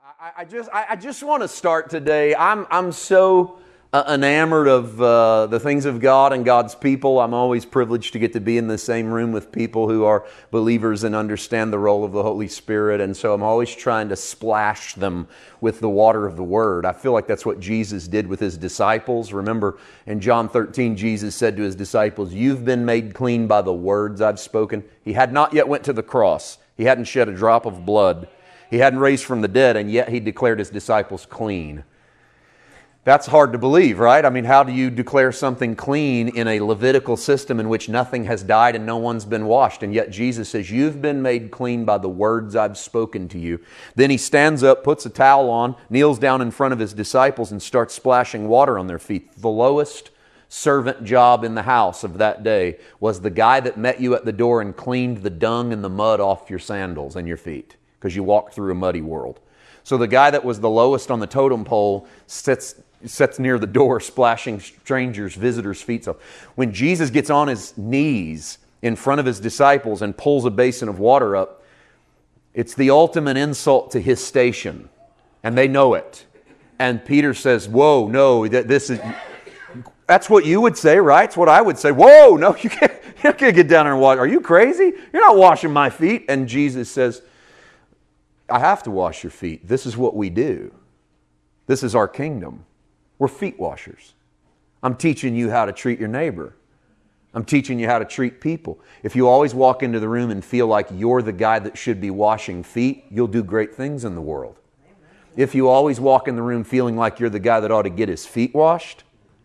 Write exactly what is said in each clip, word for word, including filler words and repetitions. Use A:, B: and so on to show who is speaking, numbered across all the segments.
A: I, I just I, I just want to start today. I'm I'm so uh, enamored of uh, the things of God and God's people. I'm always privileged to get to be in the same room with people who are believers and understand the role of the Holy Spirit. And so I'm always trying to splash them with the water of the Word. I feel like that's what Jesus did with His disciples. Remember in John thirteen, Jesus said to His disciples, "You've been made clean by the words I've spoken." He had not yet went to the cross. He hadn't shed a drop of blood. He hadn't raised from the dead, and yet He declared His disciples clean. That's hard to believe, right? I mean, how do you declare something clean in a Levitical system in which nothing has died and no one's been washed? And yet Jesus says, "You've been made clean by the words I've spoken to you." Then He stands up, puts a towel on, kneels down in front of His disciples and starts splashing water on their feet. The lowest servant job in the house of that day was the guy that met you at the door and cleaned the dung and the mud off your sandals and your feet, because you walk through a muddy world. So the guy that was the lowest on the totem pole sits, sits near the door splashing strangers, visitors' feet off. When Jesus gets on His knees in front of His disciples and pulls a basin of water up, it's the ultimate insult to His station. And they know it. And Peter says, "Whoa, no, that this is..." That's what you would say, right? It's what I would say. "Whoa, no, you can't, you can't get down there and wash. Are you crazy? You're not washing my feet." And Jesus says, "I have to wash your feet. This is what we do. This is our kingdom. We're feet washers. I'm teaching you how to treat your neighbor. I'm teaching you how to treat people. If you always walk into the room and feel like you're the guy that should be washing feet, you'll do great things in the world. If you always walk in the room feeling like you're the guy that ought to get his feet washed,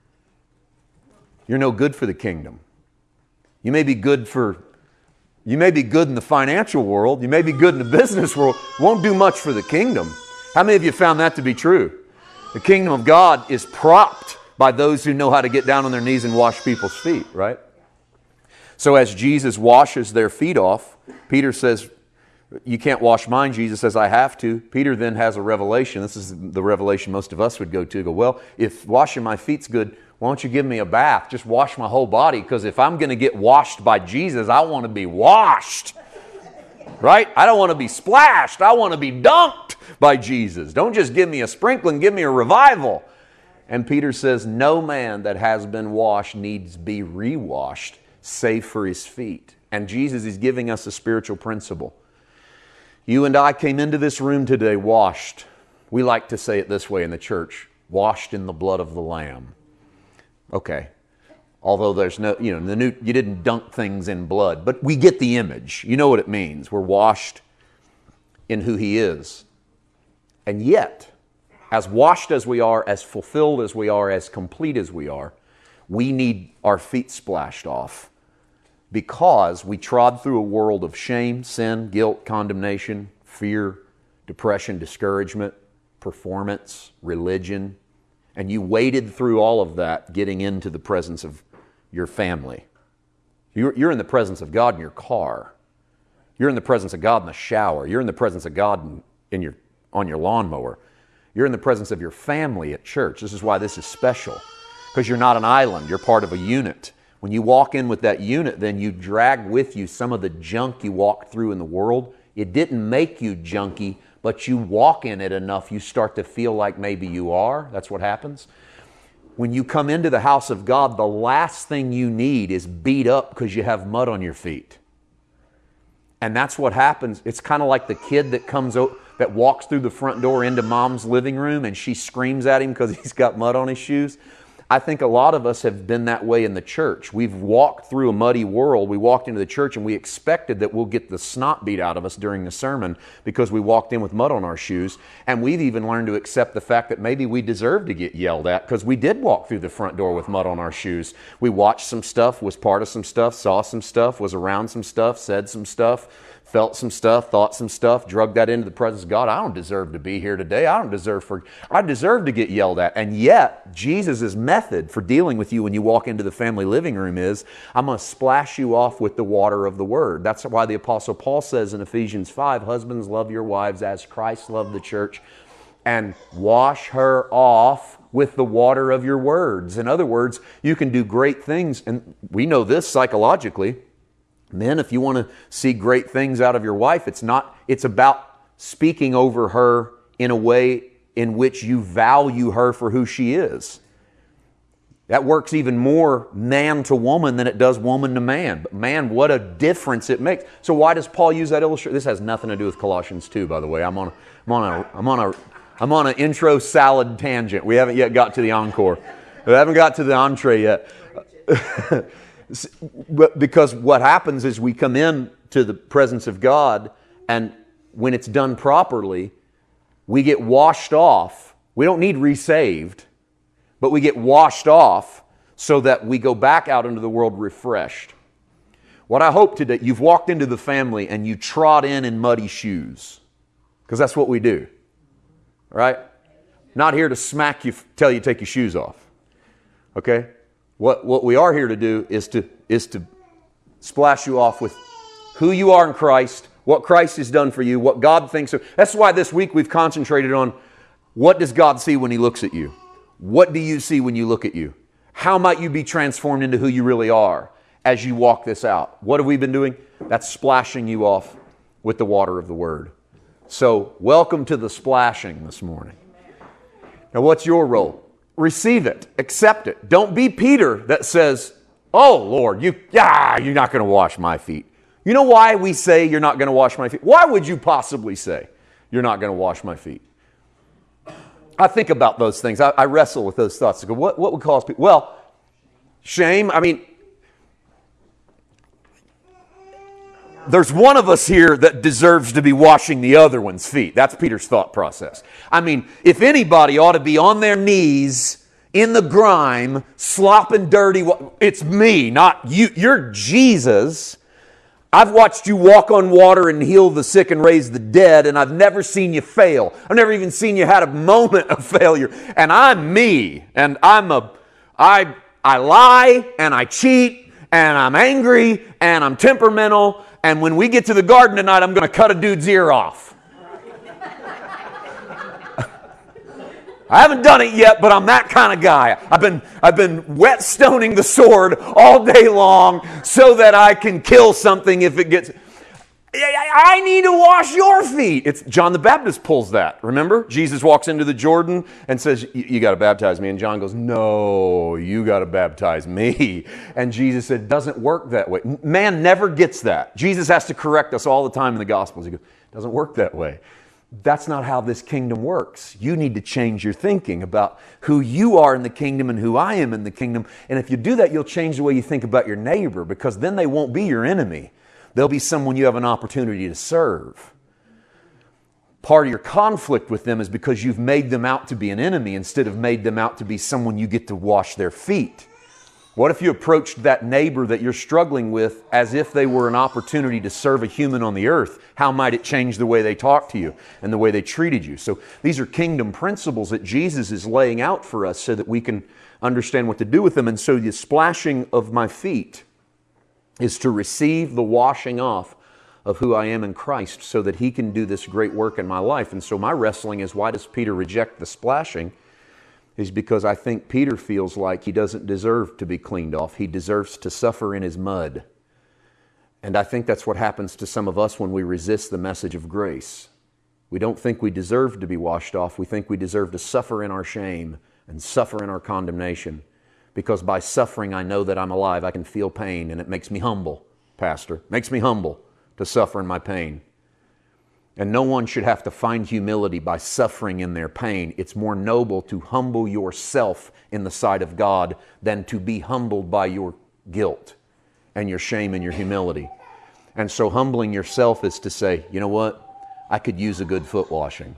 A: you're no good for the kingdom. You may be good for You may be good in the financial world. You may be good in the business world. Won't do much for the kingdom. How many of you found that to be true? The kingdom of God is propped by those who know how to get down on their knees and wash people's feet, right? So as Jesus washes their feet off, Peter says, "You can't wash mine." Jesus says, "I have to." Peter then has a revelation. This is the revelation most of us would go to. Go, "Well, if washing my feet's good, why don't you give me a bath? Just wash my whole body, because if I'm going to get washed by Jesus, I want to be washed." Right? I don't want to be splashed. I want to be dunked by Jesus. Don't just give me a sprinkling, give me a revival. And Peter says, "No man that has been washed needs be rewashed, save for his feet." And Jesus is giving us a spiritual principle. You and I came into this room today washed. We like to say it this way in the church: washed in the blood of the Lamb. Okay, although there's no, you know, the new, you didn't dunk things in blood, but we get the image. You know what it means. We're washed in who He is. And yet, as washed as we are, as fulfilled as we are, as complete as we are, we need our feet splashed off, because we trod through a world of shame, sin, guilt, condemnation, fear, depression, discouragement, performance, religion. And you waded through all of that getting into the presence of your family. You're, you're in the presence of God in your car. You're in the presence of God in the shower. You're in the presence of God in, in your, on your lawnmower. You're in the presence of your family at church. This is why this is special, because you're not an island. You're part of a unit. When you walk in with that unit, then you drag with you some of the junk you walked through in the world. It didn't make you junky, but you walk in it enough, you start to feel like maybe you are. That's what happens. When you come into the house of God, the last thing you need is beat up because you have mud on your feet. And that's what happens. It's kind of like the kid that comes out, that walks through the front door into mom's living room and she screams at him because he's got mud on his shoes. I think a lot of us have been that way in the church. We've walked through a muddy world. We walked into the church and we expected that we'll get the snot beat out of us during the sermon because we walked in with mud on our shoes. And we've even learned to accept the fact that maybe we deserve to get yelled at because we did walk through the front door with mud on our shoes. We watched some stuff, was part of some stuff, saw some stuff, was around some stuff, said some stuff, felt some stuff, thought some stuff, drugged that into the presence of God. I don't deserve to be here today. I don't deserve for, I deserve to get yelled at. And yet, Jesus' method for dealing with you when you walk into the family living room is, I'm going to splash you off with the water of the Word. That's why the Apostle Paul says in Ephesians five, "Husbands, love your wives as Christ loved the church, and wash her off with the water of your words." In other words, you can do great things, and we know this psychologically. Men, if you want to see great things out of your wife, it's not, it's about speaking over her in a way in which you value her for who she is. That works even more man to woman than it does woman to man. But man, what a difference it makes. So why does Paul use that illustration? This has nothing to do with Colossians two, by the way. I'm on a, I'm on a, I'm on a, I'm on an intro salad tangent. We haven't yet got to the encore. We haven't got to the entree yet. Because what happens is we come in to the presence of God, and when it's done properly, we get washed off. We don't need resaved, but we get washed off so that we go back out into the world refreshed. What I hope today, you've walked into the family and you trod in in muddy shoes, because that's what we do, right? Not here to smack you, tell you to take your shoes off, okay? What what we are here to do is to is to splash you off with who you are in Christ, what Christ has done for you, what God thinks of. That's why this week we've concentrated on what does God see when He looks at you? What do you see when you look at you? How might you be transformed into who you really are as you walk this out? What have we been doing? That's splashing you off with the water of the Word. So, welcome to the splashing this morning. Now, what's your role? Receive it. Accept it. Don't be Peter that says, oh, Lord, you, yeah, you're not going to wash my feet. You know why we say you're not going to wash my feet? Why would you possibly say you're not going to wash my feet? I think about those things. I, I wrestle with those thoughts. I go, what, what would cause people? Well, shame. I mean, there's one of us here that deserves to be washing the other one's feet. That's Peter's thought process. I mean, if anybody ought to be on their knees in the grime, slopping dirty, it's me, not you. You're Jesus. I've watched you walk on water and heal the sick and raise the dead, and I've never seen you fail. I've never even seen you had a moment of failure. And I'm me, and I'm a, I, I lie, and I cheat, and I'm angry, and I'm temperamental, and when we get to the garden tonight, I'm going to cut a dude's ear off. I haven't done it yet, but I'm that kind of guy. I've been I've been whetstoning the sword all day long so that I can kill something if it gets... I need to wash your feet. It's John the Baptist pulls that. Remember? Jesus walks into the Jordan and says, you got to baptize me. And John goes, no, you got to baptize me. And Jesus said, it doesn't work that way. Man never gets that. Jesus has to correct us all the time in the Gospels. He goes, it doesn't work that way. That's not how this kingdom works. You need to change your thinking about who you are in the kingdom and who I am in the kingdom. And if you do that, you'll change the way you think about your neighbor, because then they won't be your enemy. They'll be someone you have an opportunity to serve. Part of your conflict with them is because you've made them out to be an enemy instead of made them out to be someone you get to wash their feet. What if you approached that neighbor that you're struggling with as if they were an opportunity to serve a human on the earth? How might it change the way they talk to you and the way they treated you? So these are kingdom principles that Jesus is laying out for us so that we can understand what to do with them. And so the splashing of my feet is to receive the washing off of who I am in Christ so that He can do this great work in my life. And so my wrestling is, why does Peter reject the splashing? Is because I think Peter feels like he doesn't deserve to be cleaned off. He deserves to suffer in his mud. And I think that's what happens to some of us when we resist the message of grace. We don't think we deserve to be washed off. We think we deserve to suffer in our shame and suffer in our condemnation. Because by suffering, I know that I'm alive. I can feel pain, and it makes me humble, Pastor. It makes me humble to suffer in my pain. And no one should have to find humility by suffering in their pain. It's more noble to humble yourself in the sight of God than to be humbled by your guilt and your shame and your humility. And so humbling yourself is to say, you know what? I could use a good foot washing.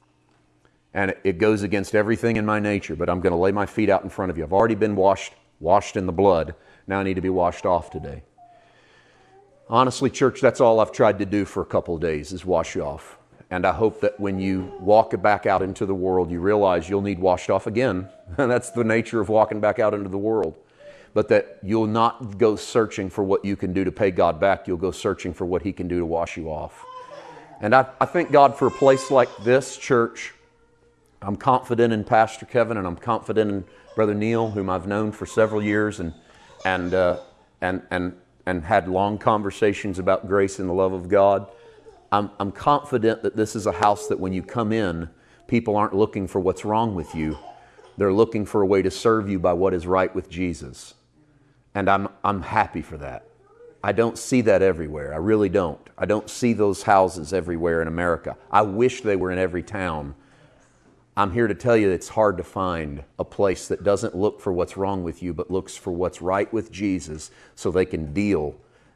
A: And it goes against everything in my nature, but I'm going to lay my feet out in front of you. I've already been washed, washed in the blood. Now I need to be washed off today. Honestly, church, that's all I've tried to do for a couple of days is wash you off. And I hope that when you walk back out into the world, you realize you'll need washed off again. And that's the nature of walking back out into the world. But that you'll not go searching for what you can do to pay God back. You'll go searching for what He can do to wash you off. And I, I thank God for a place like this church. I'm confident in Pastor Kevin, and I'm confident in Brother Neil, whom I've known for several years, and and uh, and and and had long conversations about grace and the love of God. I'm I'm confident that this is a house that when you come in, people aren't looking for what's wrong with you. They're looking for a way to serve you by what is right with Jesus. And I'm, I'm happy for that. I don't see that everywhere. I really don't. I don't see those houses everywhere in America. I wish they were in every town. I'm here to tell you it's hard to find a place that doesn't look for what's wrong with you, but looks for what's right with Jesus so they can deal.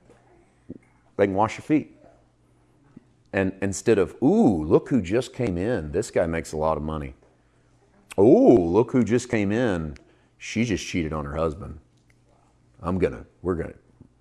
A: They can wash your feet. And instead of, ooh, look who just came in. This guy makes a lot of money. Ooh, look who just came in. She just cheated on her husband. I'm gonna, we're gonna,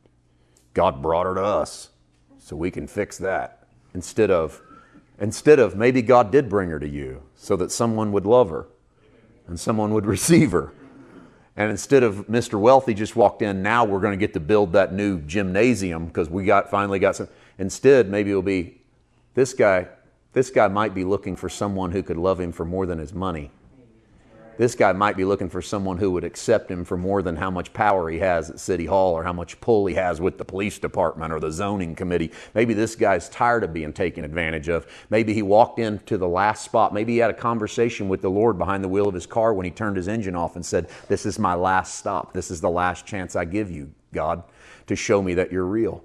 A: God brought her to us so we can fix that. Instead of, instead of maybe God did bring her to you so that someone would love her and someone would receive her. And instead of Mister Wealthy just walked in, now we're going to get to build that new gymnasium because we got finally got some. Instead, maybe it'll be this guy. This guy might be looking for someone who could love him for more than his money. This guy might be looking for someone who would accept him for more than how much power he has at City Hall or how much pull he has with the police department or the zoning committee. Maybe this guy's tired of being taken advantage of. Maybe he walked into the last spot. Maybe he had a conversation with the Lord behind the wheel of his car when he turned his engine off and said, this is my last stop. This is the last chance I give you, God, to show me that you're real.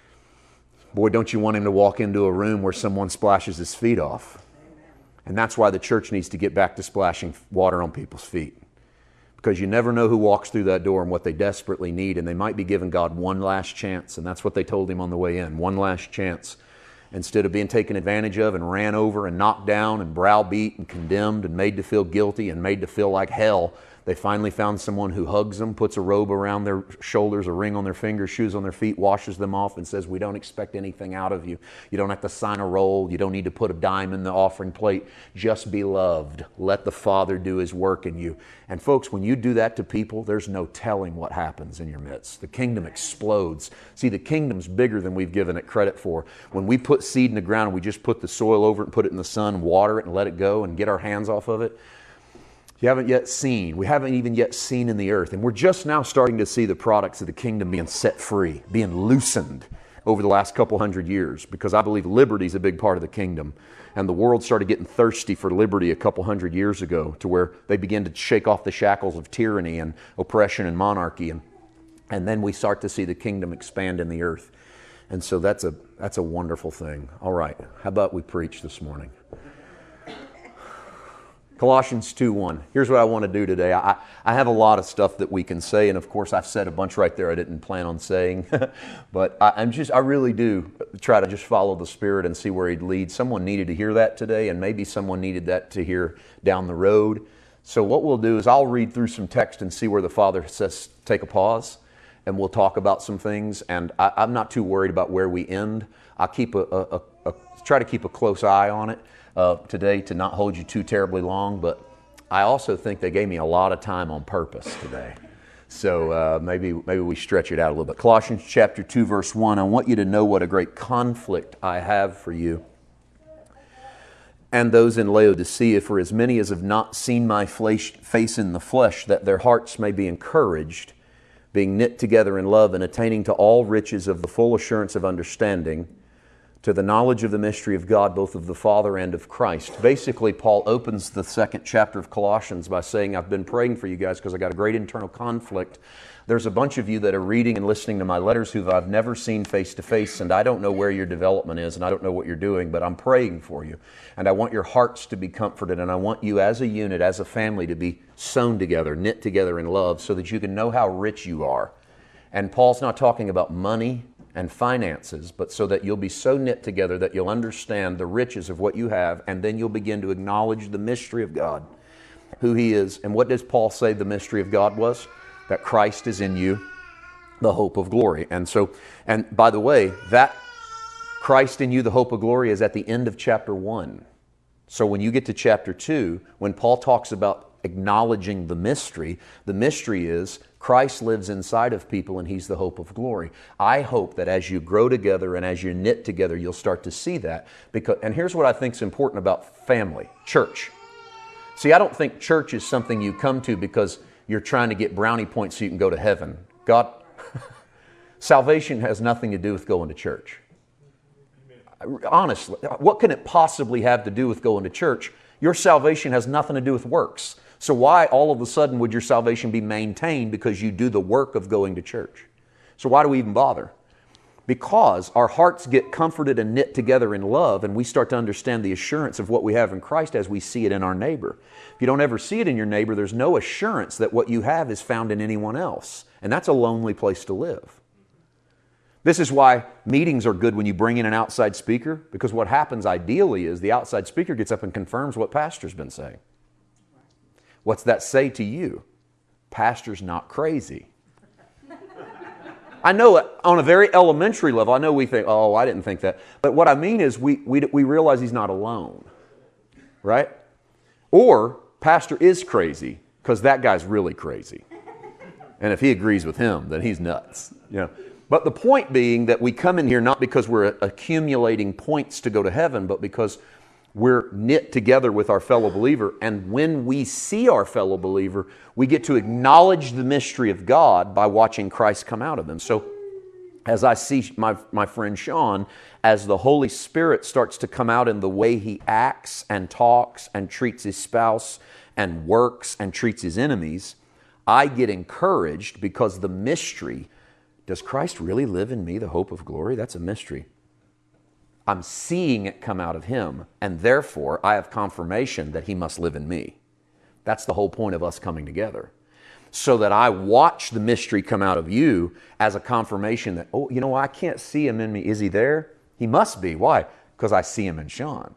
A: Boy, don't you want him to walk into a room where someone splashes his feet off. And that's why the church needs to get back to splashing water on people's feet. Because you never know who walks through that door and what they desperately need. And they might be giving God one last chance. And that's what they told him on the way in. One last chance. Instead of being taken advantage of and ran over and knocked down and browbeat and condemned and made to feel guilty and made to feel like hell, they finally found someone who hugs them, puts a robe around their shoulders, a ring on their fingers, shoes on their feet, washes them off and says, we don't expect anything out of you. You don't have to sign a roll. You don't need to put a dime in the offering plate. Just be loved. Let the Father do His work in you. And folks, when you do that to people, there's no telling what happens in your midst. The kingdom explodes. See, the kingdom's bigger than we've given it credit for. When we put seed in the ground and we just put the soil over it and put it in the sun, water it and let it go and get our hands off of it, you haven't yet seen. We haven't even yet seen in the earth. And we're just now starting to see the products of the kingdom being set free, being loosened over the last couple hundred years. Because I believe liberty is a big part of the kingdom. And the world started getting thirsty for liberty a couple hundred years ago to where they began to shake off the shackles of tyranny and oppression and monarchy. And, and then we start to see the kingdom expand in the earth. And so that's a, that's a wonderful thing. All right, how about we preach this morning? Colossians two one. Here's what I want to do today. I, I have a lot of stuff that we can say, and of course I've said a bunch right there I didn't plan on saying. But I, I'm just, I really do try to just follow the Spirit and see where He'd lead. Someone needed to hear that today, and maybe someone needed that to hear down the road. So what we'll do is I'll read through some text and see where the Father says take a pause, and we'll talk about some things. And I, I'm not too worried about where we end. I'll keep a, a, a, a try to keep a close eye on it. Uh, today to not hold you too terribly long, but I also think they gave me a lot of time on purpose today. So uh, maybe maybe we stretch it out a little bit. Colossians chapter two, verse one. I want you to know what a great conflict I have for you and those in Laodicea, for as many as have not seen my face in the flesh, that their hearts may be encouraged, being knit together in love and attaining to all riches of the full assurance of understanding, to the knowledge of the mystery of God, both of the Father and of Christ. Basically, Paul opens the second chapter of Colossians by saying, I've been praying for you guys because I got a great internal conflict. There's a bunch of you that are reading and listening to my letters who I've never seen face to face, and I don't know where your development is, and I don't know what you're doing, but I'm praying for you. And I want your hearts to be comforted, and I want you as a unit, as a family, to be sewn together, knit together in love, so that you can know how rich you are. And Paul's not talking about money and finances, but so that you'll be so knit together that you'll understand the riches of what you have, and then you'll begin to acknowledge the mystery of God, who He is. And what does Paul say the mystery of God was? That Christ is in you, the hope of glory. And so, and by the way, that Christ in you, the hope of glory, is at the end of chapter one. So when you get to chapter two, when Paul talks about acknowledging the mystery, the mystery is Christ lives inside of people and He's the hope of glory. I hope that as you grow together and as you knit together, you'll start to see that. Because, and here's what I think is important about family, church. See, I don't think church is something you come to because you're trying to get brownie points so you can go to heaven. God, salvation has nothing to do with going to church. Honestly, what can it possibly have to do with going to church? Your salvation has nothing to do with works. So why all of a sudden would your salvation be maintained because you do the work of going to church? So why do we even bother? Because our hearts get comforted and knit together in love, and we start to understand the assurance of what we have in Christ as we see it in our neighbor. If you don't ever see it in your neighbor, there's no assurance that what you have is found in anyone else. And that's a lonely place to live. This is why meetings are good when you bring in an outside speaker, because what happens ideally is the outside speaker gets up and confirms what pastor's been saying. What's that say to you? Pastor's not crazy. I know on a very elementary level, I know we think, oh, I didn't think that. But what I mean is we, we, we realize he's not alone, right? Or pastor is crazy because that guy's really crazy. And if he agrees with him, then he's nuts. You know? But the point being that we come in here not because we're accumulating points to go to heaven, but because we're knit together with our fellow believer. And when we see our fellow believer, we get to acknowledge the mystery of God by watching Christ come out of them. So as I see my, my friend Sean, as the Holy Spirit starts to come out in the way he acts and talks and treats his spouse and works and treats his enemies, I get encouraged because the mystery, does Christ really live in me, the hope of glory? That's a mystery. I'm seeing it come out of him, and therefore I have confirmation that he must live in me. That's the whole point of us coming together. So that I watch the mystery come out of you as a confirmation that, oh, you know, I can't see him in me. Is he there? He must be. Why? Because I see him in Sean.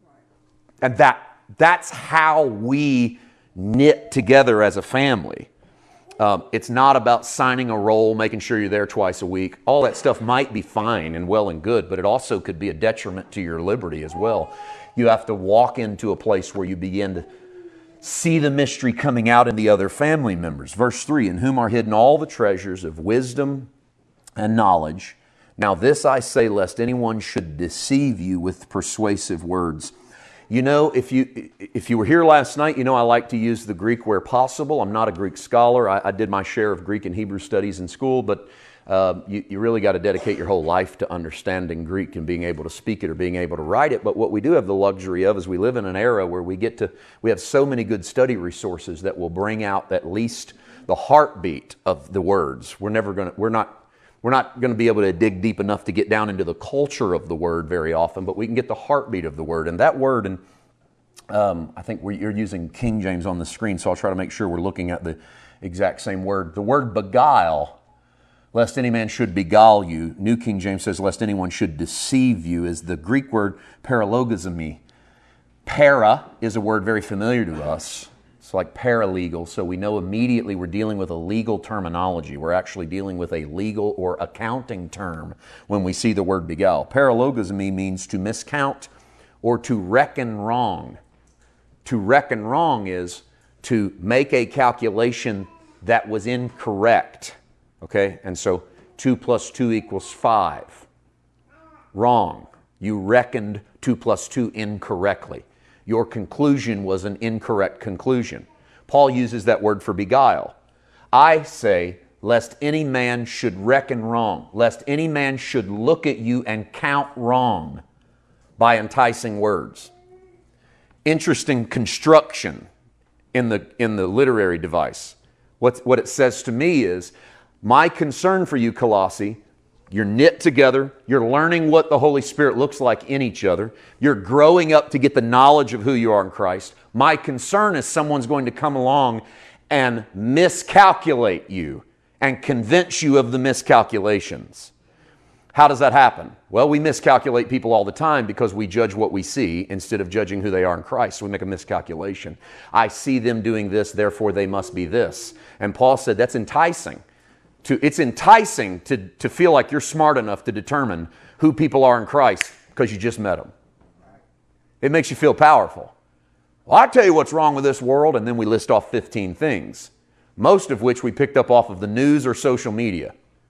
A: And that that's how we knit together as a family. Um, it's not about signing a roll, making sure you're there twice a week. All that stuff might be fine and well and good, but it also could be a detriment to your liberty as well. You have to walk into a place where you begin to see the mystery coming out in the other family members. Verse three, in whom are hidden all the treasures of wisdom and knowledge. Now this I say, lest anyone should deceive you with persuasive words. You know, if you if you were here last night, you know I like to use the Greek where possible. I'm not a Greek scholar. I, I did my share of Greek and Hebrew studies in school, but uh, you, you really got to dedicate your whole life to understanding Greek and being able to speak it or being able to write it. But what we do have the luxury of is we live in an era where we get to, we have so many good study resources that will bring out at least the heartbeat of the words. We're never going to, we're not, We're not going to be able to dig deep enough to get down into the culture of the word very often, but we can get the heartbeat of the word. And that word, and um, I think we're, you're using King James on the screen, so I'll try to make sure we're looking at the exact same word. The word beguile, lest any man should beguile you. New King James says, lest anyone should deceive you, is the Greek word paralogizomai. Para is a word very familiar to us. It's like paralegal, so we know immediately we're dealing with a legal terminology. We're actually dealing with a legal or accounting term when we see the word beguile. Paralogizomai means to miscount or to reckon wrong. To reckon wrong is to make a calculation that was incorrect. Okay, and so two plus two equals five. Wrong. You reckoned two plus two incorrectly. Your conclusion was an incorrect conclusion. Paul uses that word for beguile. I say, lest any man should reckon wrong, lest any man should look at you and count wrong by enticing words. Interesting construction in the, in the literary device. What, what it says to me is, my concern for you, Colossae, you're knit together. You're learning what the Holy Spirit looks like in each other. You're growing up to get the knowledge of who you are in Christ. My concern is someone's going to come along and miscalculate you and convince you of the miscalculations. How does that happen? Well, we miscalculate people all the time because we judge what we see instead of judging who they are in Christ. So we make a miscalculation. I see them doing this, therefore they must be this. And Paul said that's enticing. To, it's enticing to, to feel like you're smart enough to determine who people are in Christ because you just met them. It makes you feel powerful. Well, I tell you what's wrong with this world, and then we list off fifteen things, most of which we picked up off of the news or social media.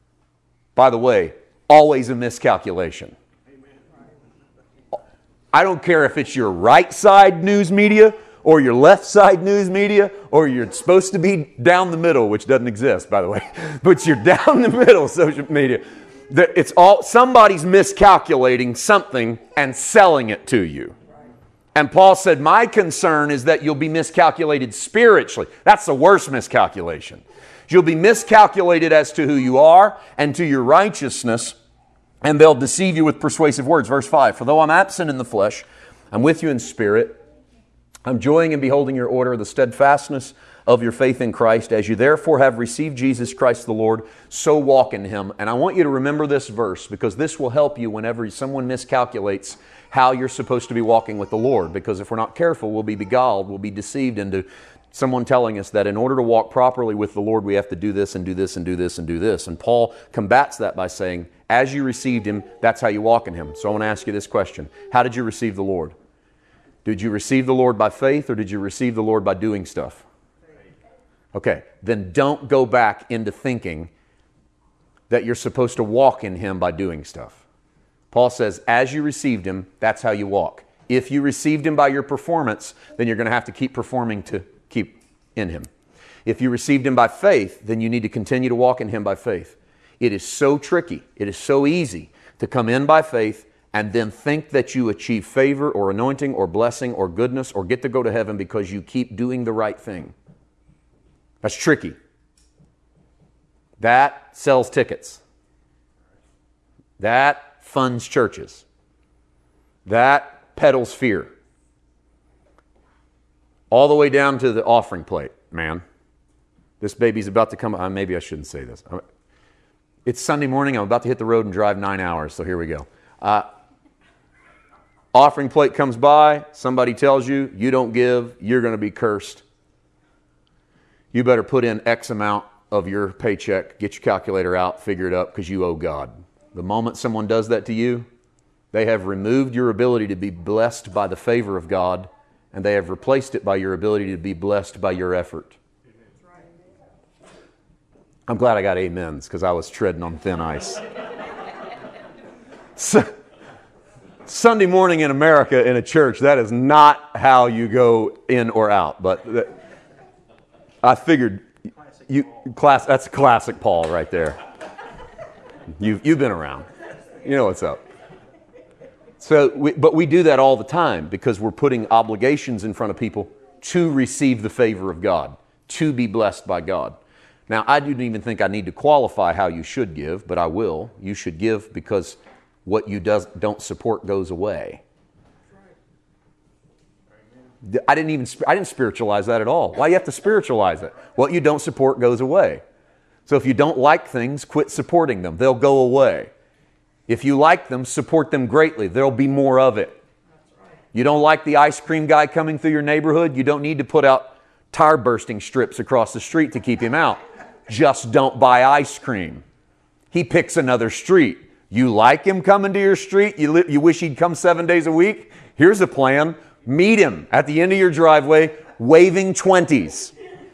A: By the way, always a miscalculation. I don't care if it's your right side news media or your left side news media, or you're supposed to be down the middle, which doesn't exist, by the way, but you're down the middle social media. It's all, somebody's miscalculating something and selling it to you. And Paul said, my concern is that you'll be miscalculated spiritually. That's the worst miscalculation. You'll be miscalculated as to who you are and to your righteousness, and they'll deceive you with persuasive words. Verse five, for though I'm absent in the flesh, I'm with you in spirit. I'm joying in beholding your order, the steadfastness of your faith in Christ. As you therefore have received Jesus Christ the Lord, so walk in Him. And I want you to remember this verse, because this will help you whenever someone miscalculates how you're supposed to be walking with the Lord. Because if we're not careful, we'll be beguiled, we'll be deceived into someone telling us that in order to walk properly with the Lord, we have to do this and do this and do this and do this. And Paul combats that by saying, as you received Him, that's how you walk in Him. So I want to ask you this question. How did you receive the Lord? Did you receive the Lord by faith, or did you receive the Lord by doing stuff? Okay, then don't go back into thinking that you're supposed to walk in Him by doing stuff. Paul says, as you received Him, that's how you walk. If you received Him by your performance, then you're going to have to keep performing to keep in Him. If you received Him by faith, then you need to continue to walk in Him by faith. It is so tricky, it is so easy to come in by faith and then think that you achieve favor or anointing or blessing or goodness or get to go to heaven because you keep doing the right thing. That's tricky. That sells tickets. That funds churches. That peddles fear. All the way down to the offering plate, man. This baby's about to come. Uh, maybe I shouldn't say this. It's Sunday morning. I'm about to hit the road and drive nine hours, so here we go. Uh, offering plate comes by. Somebody tells you, you don't give, you're going to be cursed. You better put in X amount of your paycheck, get your calculator out, figure it up, because you owe God. The moment someone does that to you, they have removed your ability to be blessed by the favor of God, and they have replaced it by your ability to be blessed by your effort. I'm glad I got amens, because I was treading on thin ice. So, Sunday morning in America in a church, that is not how you go in or out. But that, I figured, you class. That's classic Paul right there. You've, you've been around. You know what's up. So, we, but we do that all the time because we're putting obligations in front of people to receive the favor of God, to be blessed by God. Now, I don't even think I need to qualify how you should give, but I will. You should give because what you does, don't support goes away. I didn't even I didn't spiritualize that at all. Why do you have to spiritualize it? What you don't support goes away. So if you don't like things, quit supporting them. They'll go away. If you like them, support them greatly. There'll be more of it. You don't like the ice cream guy coming through your neighborhood? You don't need to put out tire bursting strips across the street to keep him out. Just don't buy ice cream. He picks another street. You like him coming to your street? You, li- you wish he'd come seven days a week? Here's a plan. Meet him at the end of your driveway, waving twenties.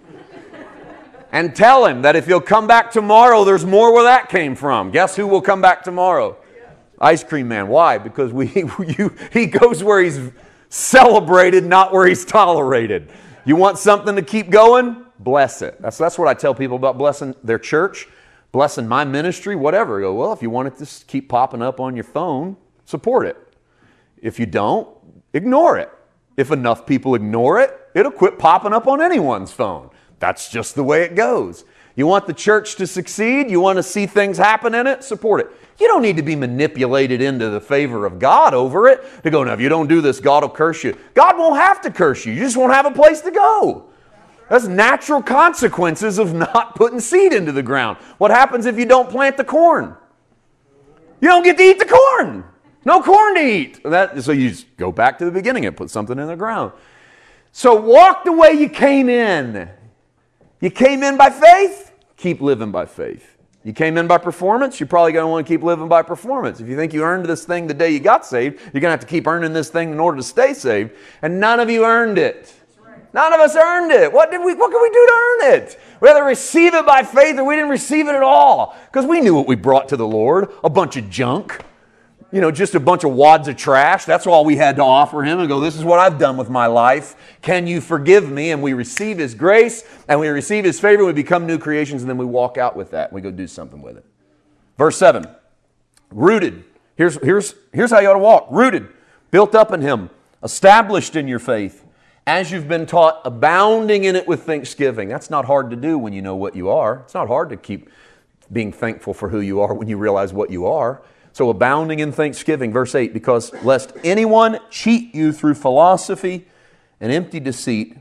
A: And tell him that if he'll come back tomorrow, there's more where that came from. Guess who will come back tomorrow? Ice cream man. Why? Because we, you, he goes where he's celebrated, not where he's tolerated. You want something to keep going? Bless it. That's, that's what I tell people about blessing their church, blessing my ministry, whatever. I go, well, if you want it to keep popping up on your phone, support it. If you don't, ignore it. If enough people ignore it, it'll quit popping up on anyone's phone. That's just the way it goes. You want the church to succeed? You want to see things happen in it? Support it. You don't need to be manipulated into the favor of God over it. To go, now, if you don't do this, God will curse you. God won't have to curse you. You just won't have a place to go. That's natural consequences of not putting seed into the ground. What happens if you don't plant the corn? You don't get to eat the corn. No corn to eat. That, so you just go back to the beginning and put something in the ground. So walk the way you came in. You came in by faith, keep living by faith. You came in by performance, you're probably going to want to keep living by performance. If you think you earned this thing the day you got saved, you're going to have to keep earning this thing in order to stay saved. And none of you earned it. None of us earned it. What did we? What could we do to earn it? We either receive it by faith or we didn't receive it at all. Because we knew what we brought to the Lord. A bunch of junk. You know, just a bunch of wads of trash. That's all we had to offer Him and go, this is what I've done with my life. Can you forgive me? And we receive His grace and we receive His favor. We become new creations and then we walk out with that. We go do something with it. Verse seven, rooted. Here's, here's, here's how you ought to walk. Rooted, built up in Him, established in your faith, as you've been taught, abounding in it with thanksgiving. That's not hard to do when you know what you are. It's not hard to keep being thankful for who you are when you realize what you are. So abounding in thanksgiving, verse eight, because lest anyone cheat you through philosophy and empty deceit,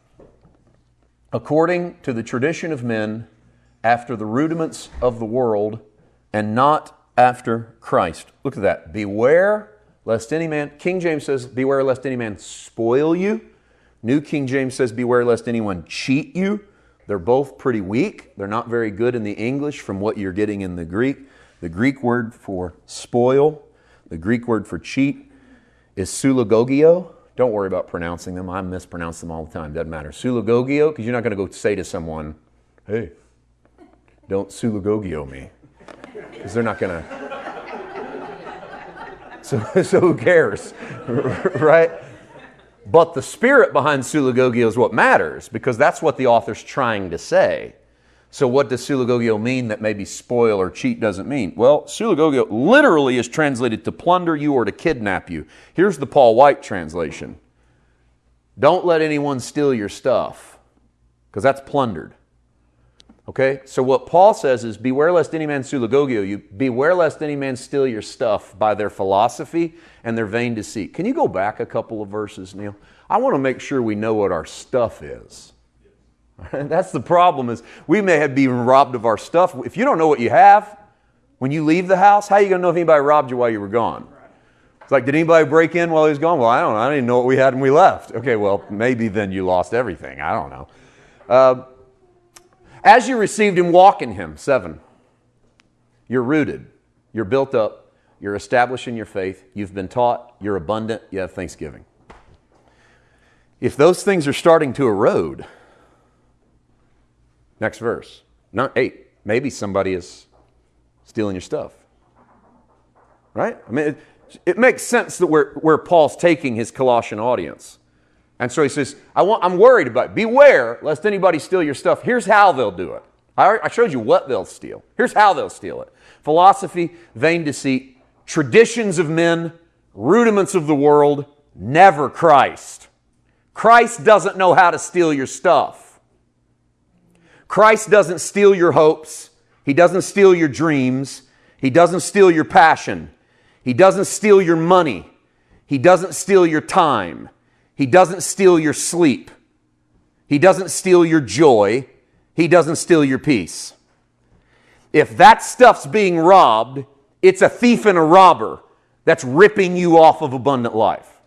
A: according to the tradition of men, after the rudiments of the world, and not after Christ. Look at that. Beware lest any man, King James says, beware lest any man spoil you. New King James says, beware lest anyone cheat you. They're both pretty weak. They're not very good in the English from what you're getting in the Greek. The Greek word for spoil, the Greek word for cheat is sulagogio. Don't worry about pronouncing them. I mispronounce them all the time. Doesn't matter. Sulagogio, because you're not going to go say to someone, hey, don't sulagogio me. Because they're not going to. So, so who cares? Right? But the spirit behind sulagogio is what matters, because that's what the author's trying to say. So what does sulagogio mean that maybe spoil or cheat doesn't mean? Well, sulagogio literally is translated to plunder you or to kidnap you. Here's the Paul White translation. Don't let anyone steal your stuff, because that's plundered. Okay? So what Paul says is, beware lest any man sulagogio you, beware lest any man steal your stuff by their philosophy and their vain deceit. Can you go back a couple of verses, Neil? I want to make sure we know what our stuff is. That's the problem, is we may have been robbed of our stuff. If you don't know what you have when you leave the house, how are you going to know if anybody robbed you while you were gone? It's like, did anybody break in while he was gone? Well, I don't know. I didn't know what we had when we left. Okay, well, maybe then you lost everything. I don't know. Uh, as you received him, walk in him. Seven. You're rooted. You're built up. You're established in your faith. You've been taught. You're abundant. You have thanksgiving. If those things are starting to erode, next verse. Not eight. Maybe somebody is stealing your stuff. Right? I mean, it, it makes sense that where, where Paul's taking his Colossian audience. And so he says, I want, I'm worried about it. Beware lest anybody steal your stuff. Here's how they'll do it. I, I showed you what they'll steal. Here's how they'll steal it. Philosophy, vain deceit, traditions of men, rudiments of the world, never Christ. Christ doesn't know how to steal your stuff. Christ doesn't steal your hopes. He doesn't steal your dreams. He doesn't steal your passion. He doesn't steal your money. He doesn't steal your time. He doesn't steal your sleep. He doesn't steal your joy. He doesn't steal your peace. If that stuff's being robbed, it's a thief and a robber that's ripping you off of abundant life.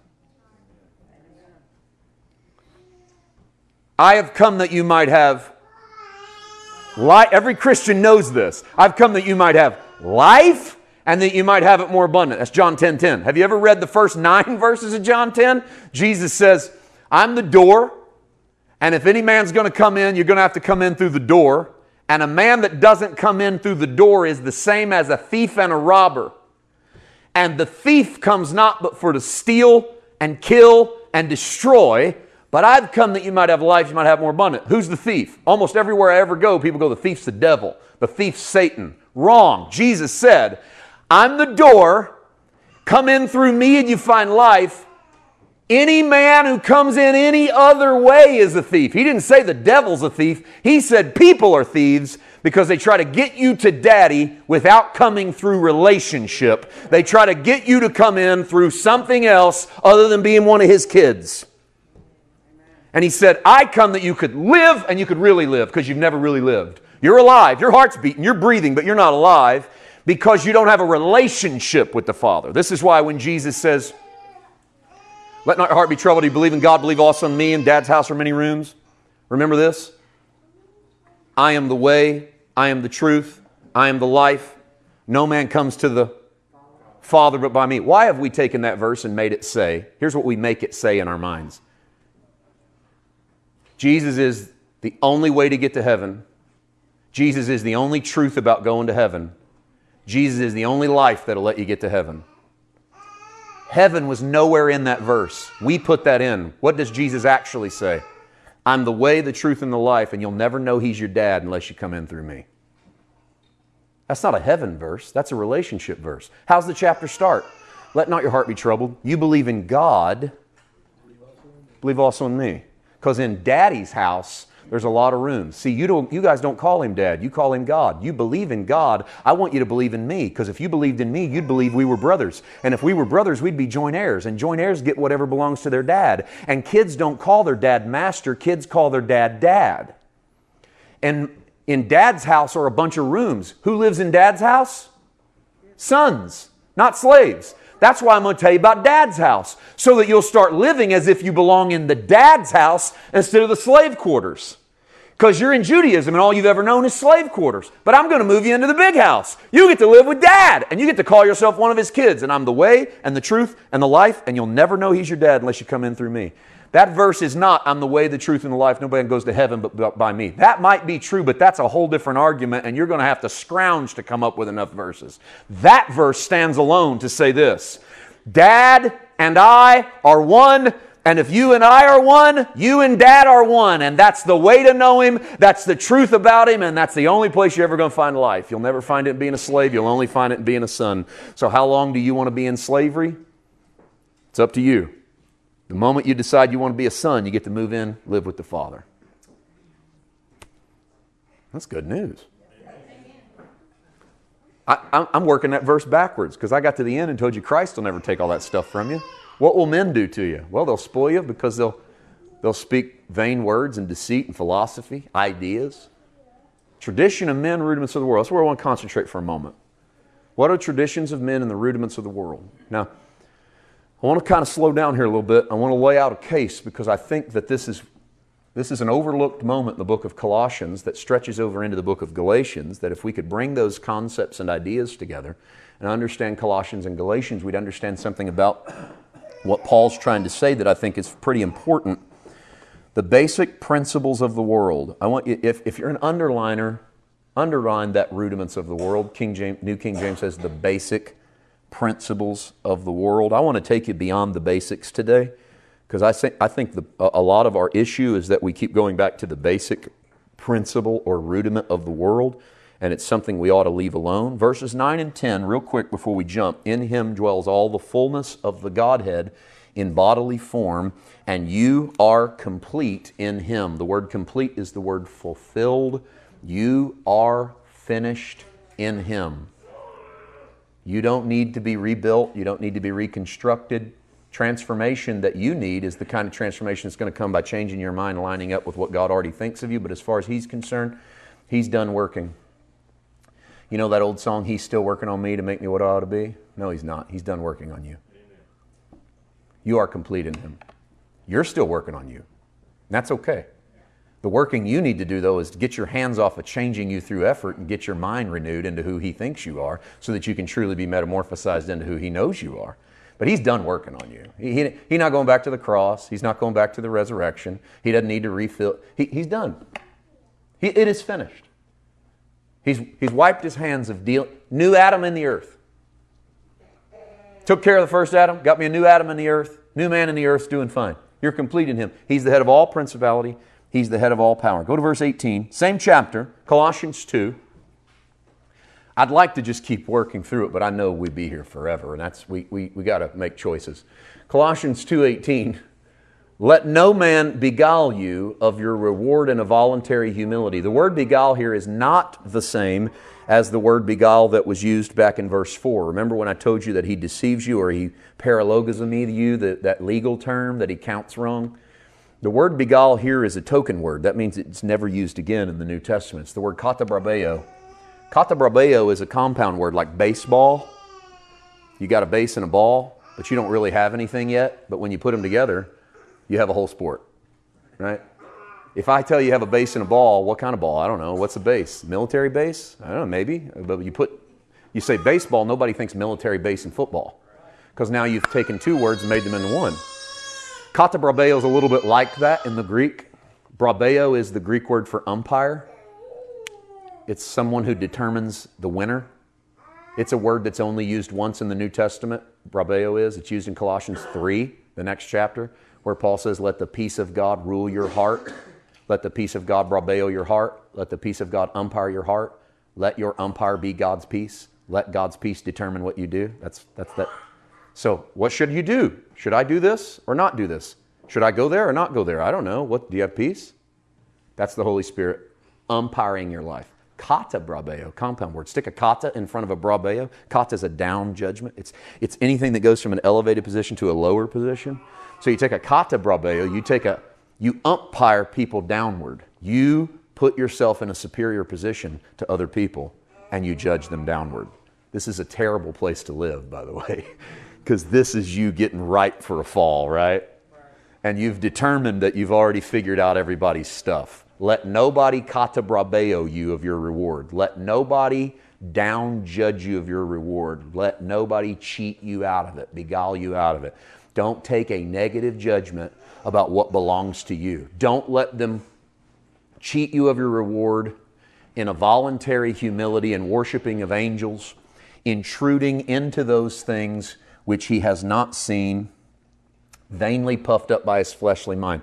A: I have come that you might have life. Every Christian knows this. I've come that you might have life and that you might have it more abundant. That's John ten ten. Have you ever read the first nine verses of John ten? Jesus says, I'm the door, and if any man's going to come in, you're going to have to come in through the door. And a man that doesn't come in through the door is the same as a thief and a robber. And the thief comes not but for to steal and kill and destroy. But I've come that you might have life, you might have more abundant. Who's the thief? Almost everywhere I ever go, people go, the thief's the devil. The thief's Satan. Wrong. Jesus said, I'm the door. Come in through me and you find life. Any man who comes in any other way is a thief. He didn't say the devil's a thief. He said people are thieves because they try to get you to daddy without coming through relationship. They try to get you to come in through something else other than being one of his kids. And he said, I come that you could live and you could really live, because you've never really lived. You're alive. Your heart's beating. You're breathing, but you're not alive because you don't have a relationship with the Father. This is why when Jesus says, let not your heart be troubled. You believe in God, believe also in me. In Dad's house are many rooms. Remember this? I am the way. I am the truth. I am the life. No man comes to the Father but by me. Why have we taken that verse and made it say? Here's what we make it say in our minds. Jesus is the only way to get to heaven. Jesus is the only truth about going to heaven. Jesus is the only life that'll let you get to heaven. Heaven was nowhere in that verse. We put that in. What does Jesus actually say? I'm the way, the truth, and the life, and you'll never know He's your dad unless you come in through me. That's not a heaven verse. That's a relationship verse. How's the chapter start? Let not your heart be troubled. You believe in God. believe also in me. Because in Daddy's house, there's a lot of room. See, you don't, you guys don't call him Dad. You call him God. You believe in God. I want you to believe in me. Because if you believed in me, you'd believe we were brothers. And if we were brothers, we'd be joint heirs. And joint heirs get whatever belongs to their dad. And kids don't call their dad master. Kids call their dad dad. And in Dad's house are a bunch of rooms. Who lives in Dad's house? Sons, not slaves. That's why I'm going to tell you about Dad's house, so that you'll start living as if you belong in the Dad's house instead of the slave quarters. Because you're in Judaism and all you've ever known is slave quarters. But I'm going to move you into the big house. You get to live with Dad, and you get to call yourself one of His kids. And I'm the way and the truth and the life, and you'll never know He's your dad unless you come in through me. That verse is not, I'm the way, the truth, and the life. Nobody goes to heaven but by me. That might be true, but that's a whole different argument, and you're going to have to scrounge to come up with enough verses. That verse stands alone to say this: Dad and I are one, and if you and I are one, you and Dad are one, and that's the way to know Him, that's the truth about Him, and that's the only place you're ever going to find life. You'll never find it in being a slave. You'll only find it in being a son. So how long do you want to be in slavery? It's up to you. The moment you decide you want to be a son, you get to move in, live with the Father. That's good news. I, I'm working that verse backwards because I got to the end and told you Christ will never take all that stuff from you. What will men do to you? Well, they'll spoil you because they'll, they'll speak vain words and deceit and philosophy, ideas. Tradition of men, rudiments of the world. That's where I want to concentrate for a moment. What are traditions of men and the rudiments of the world? Now, I want to kind of slow down here a little bit. I want to lay out a case because I think that this is, this is an overlooked moment in the book of Colossians that stretches over into the book of Galatians, that if we could bring those concepts and ideas together and understand Colossians and Galatians, we'd understand something about what Paul's trying to say that I think is pretty important. The basic principles of the world. I want you, if, if you're an underliner, underline that rudiments of the world. King James, New King James says the basic principles of the world. I want to take you beyond the basics today because I think, I think the, a lot of our issue is that we keep going back to the basic principle or rudiment of the world, and it's something we ought to leave alone. Verses nine and ten, real quick before we jump. In Him dwells all the fullness of the Godhead in bodily form, and you are complete in Him. The word complete is the word fulfilled. You are finished in Him. You don't need to be rebuilt. You don't need to be reconstructed. Transformation that you need is the kind of transformation that's going to come by changing your mind, lining up with what God already thinks of you. But as far as He's concerned, He's done working. You know that old song, He's still working on me to make me what I ought to be? No, He's not. He's done working on you. You are complete in Him. You're still working on you. And that's okay. The working you need to do, though, is to get your hands off of changing you through effort and get your mind renewed into who He thinks you are so that you can truly be metamorphosized into who He knows you are. But He's done working on you. He, he, he's not going back to the cross. He's not going back to the resurrection. He doesn't need to refill. He, he's done. He, it is finished. He's, he's wiped His hands of deal, new Adam in the earth. Took care of the first Adam, got me a new Adam in the earth, new man in the earth, doing fine. You're complete in Him. He's the head of all principality. He's the head of all power. Go to verse eighteen, same chapter, Colossians two. I'd like to just keep working through it, but I know we'd be here forever, and that's we we we got to make choices. Colossians two eighteen. Let no man beguile you of your reward in a voluntary humility. The word beguile here is not the same as the word beguile that was used back in verse four. Remember when I told you that he deceives you or he paralogizes you, that, that legal term that he counts wrong? The word beguile here is a token word. That means it's never used again in the New Testament. It's the word katabrabeo. Katabrabeo is a compound word like baseball. You got a base and a ball, but you don't really have anything yet. But when you put them together, you have a whole sport, right? If I tell you you have a base and a ball, what kind of ball? I don't know. What's a base? Military base? I don't know, maybe. But you put, you say baseball, nobody thinks military base and football. Because now you've taken two words and made them into one. Kata brabeo is a little bit like that in the Greek. Brabeo is the Greek word for umpire. It's someone who determines the winner. It's a word that's only used once in the New Testament. Brabeo is. It's used in Colossians three, the next chapter, where Paul says, let the peace of God rule your heart. Let the peace of God brabeo your heart. Let the peace of God umpire your heart. Let your umpire be God's peace. Let God's peace determine what you do. That's that's that. So what should you do? Should I do this or not do this? Should I go there or not go there? I don't know. What, do you have peace? That's the Holy Spirit umpiring your life. Kata brabeo, compound word. Stick a kata in front of a brabeo. Kata is a down judgment. It's, it's anything that goes from an elevated position to a lower position. So you take a kata brabeo, you take a, you umpire people downward. You put yourself in a superior position to other people and you judge them downward. This is a terrible place to live, by the way, because this is you getting ripe for a fall, right? And you've determined that you've already figured out everybody's stuff. Let nobody kata brabeo you of your reward. Let nobody down judge you of your reward. Let nobody cheat you out of it, beguile you out of it. Don't take a negative judgment about what belongs to you. Don't let them cheat you of your reward in a voluntary humility and worshiping of angels, intruding into those things which he has not seen, vainly puffed up by his fleshly mind.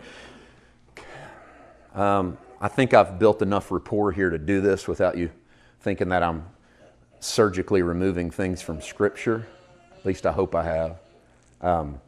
A: Um, I think I've built enough rapport here to do this without you thinking that I'm surgically removing things from Scripture. At least I hope I have. Um,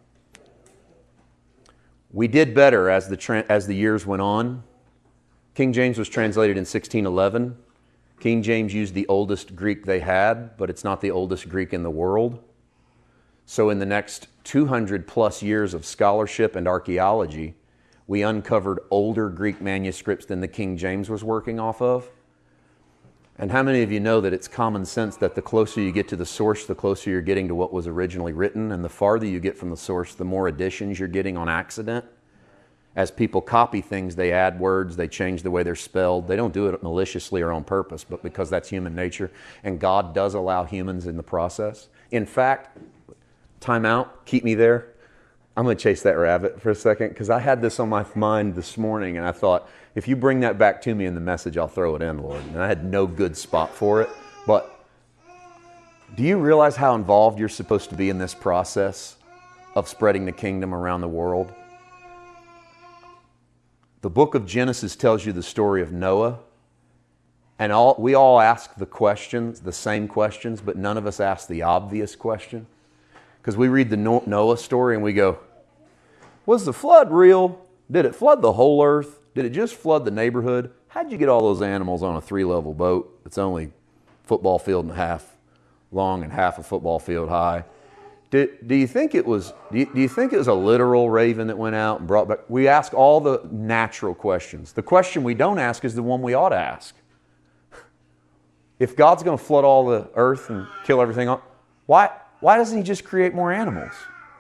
A: we did better as the tra- as the years went on. King James was translated in sixteen eleven. King James used the oldest Greek they had, but it's not the oldest Greek in the world. So in the next two hundred plus years of scholarship and archaeology, we uncovered older Greek manuscripts than the King James was working off of. And how many of you know that it's common sense that the closer you get to the source, the closer you're getting to what was originally written, and the farther you get from the source, the more additions you're getting on accident? As people copy things, they add words, they change the way they're spelled. They don't do it maliciously or on purpose, but because that's human nature. And God does allow humans in the process. In fact, time out, keep me there. I'm going to chase that rabbit for a second because I had this on my mind this morning and I thought, if you bring that back to me in the message, I'll throw it in, Lord. And I had no good spot for it. But do you realize how involved you're supposed to be in this process of spreading the kingdom around the world? The book of Genesis tells you the story of Noah. And all, we all ask the questions, the same questions, but none of us ask the obvious question. Because we read the Noah story and we go, was the flood real? Did it flood the whole earth? Did it just flood the neighborhood? How'd you get all those animals on a three-level boat that's only football field and a half long and half a football field high? Do, do you think it was do you, do you think it was a literal raven that went out and brought back? We ask all the natural questions. The question we don't ask is the one we ought to ask. If God's going to flood all the earth and kill everything, why, why doesn't He just create more animals?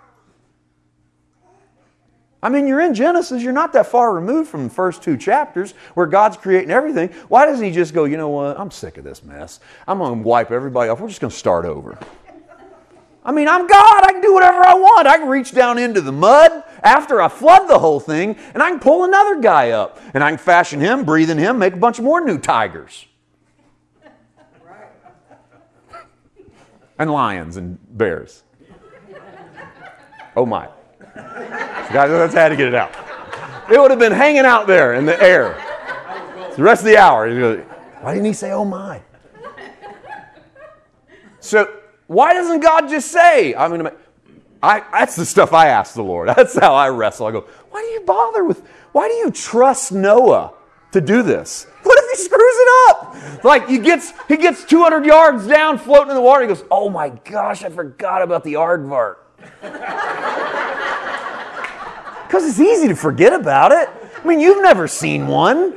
A: I mean, you're in Genesis. You're not that far removed from the first two chapters where God's creating everything. Why doesn't He just go, you know what? I'm sick of this mess. I'm going to wipe everybody off. We're just going to start over. I mean, I'm God. I can do whatever I want. I can reach down into the mud after I flood the whole thing, and I can pull another guy up, and I can fashion him, breathe in him, make a bunch more new tigers. And lions and bears. Oh my. Guys, let's had to get it out. It would have been hanging out there in the air the rest of the hour. Why didn't He say, oh my? So, why doesn't God just say, I mean, I, that's the stuff I ask the Lord. That's how I wrestle. I go, why do you bother with, why do you trust Noah to do this? What if he screws it up? Like he gets, he gets two hundred yards down floating in the water. He goes, oh my gosh, I forgot about the aardvark. Because it's easy to forget about it. I mean, you've never seen one.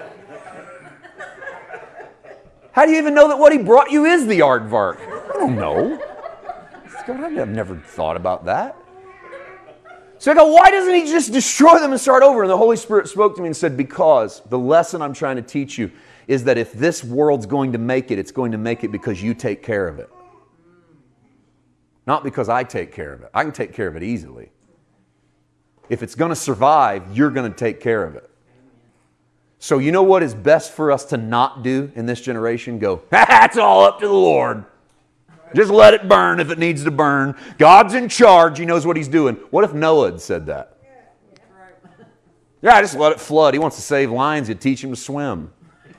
A: How do you even know that what He brought you is the aardvark? I don't know. I've never thought about that. So I go, why doesn't He just destroy them and start over? And the Holy Spirit spoke to me and said, because the lesson I'm trying to teach you is that if this world's going to make it, it's going to make it because you take care of it. Not because I take care of it. I can take care of it easily. If it's going to survive, you're going to take care of it. So you know what is best for us to not do in this generation? Go, that's all up to the Lord. Just let it burn if it needs to burn. God's in charge. He knows what He's doing. What if Noah had said that? Yeah, just let it flood. He wants to save lions. He'd teach them to swim.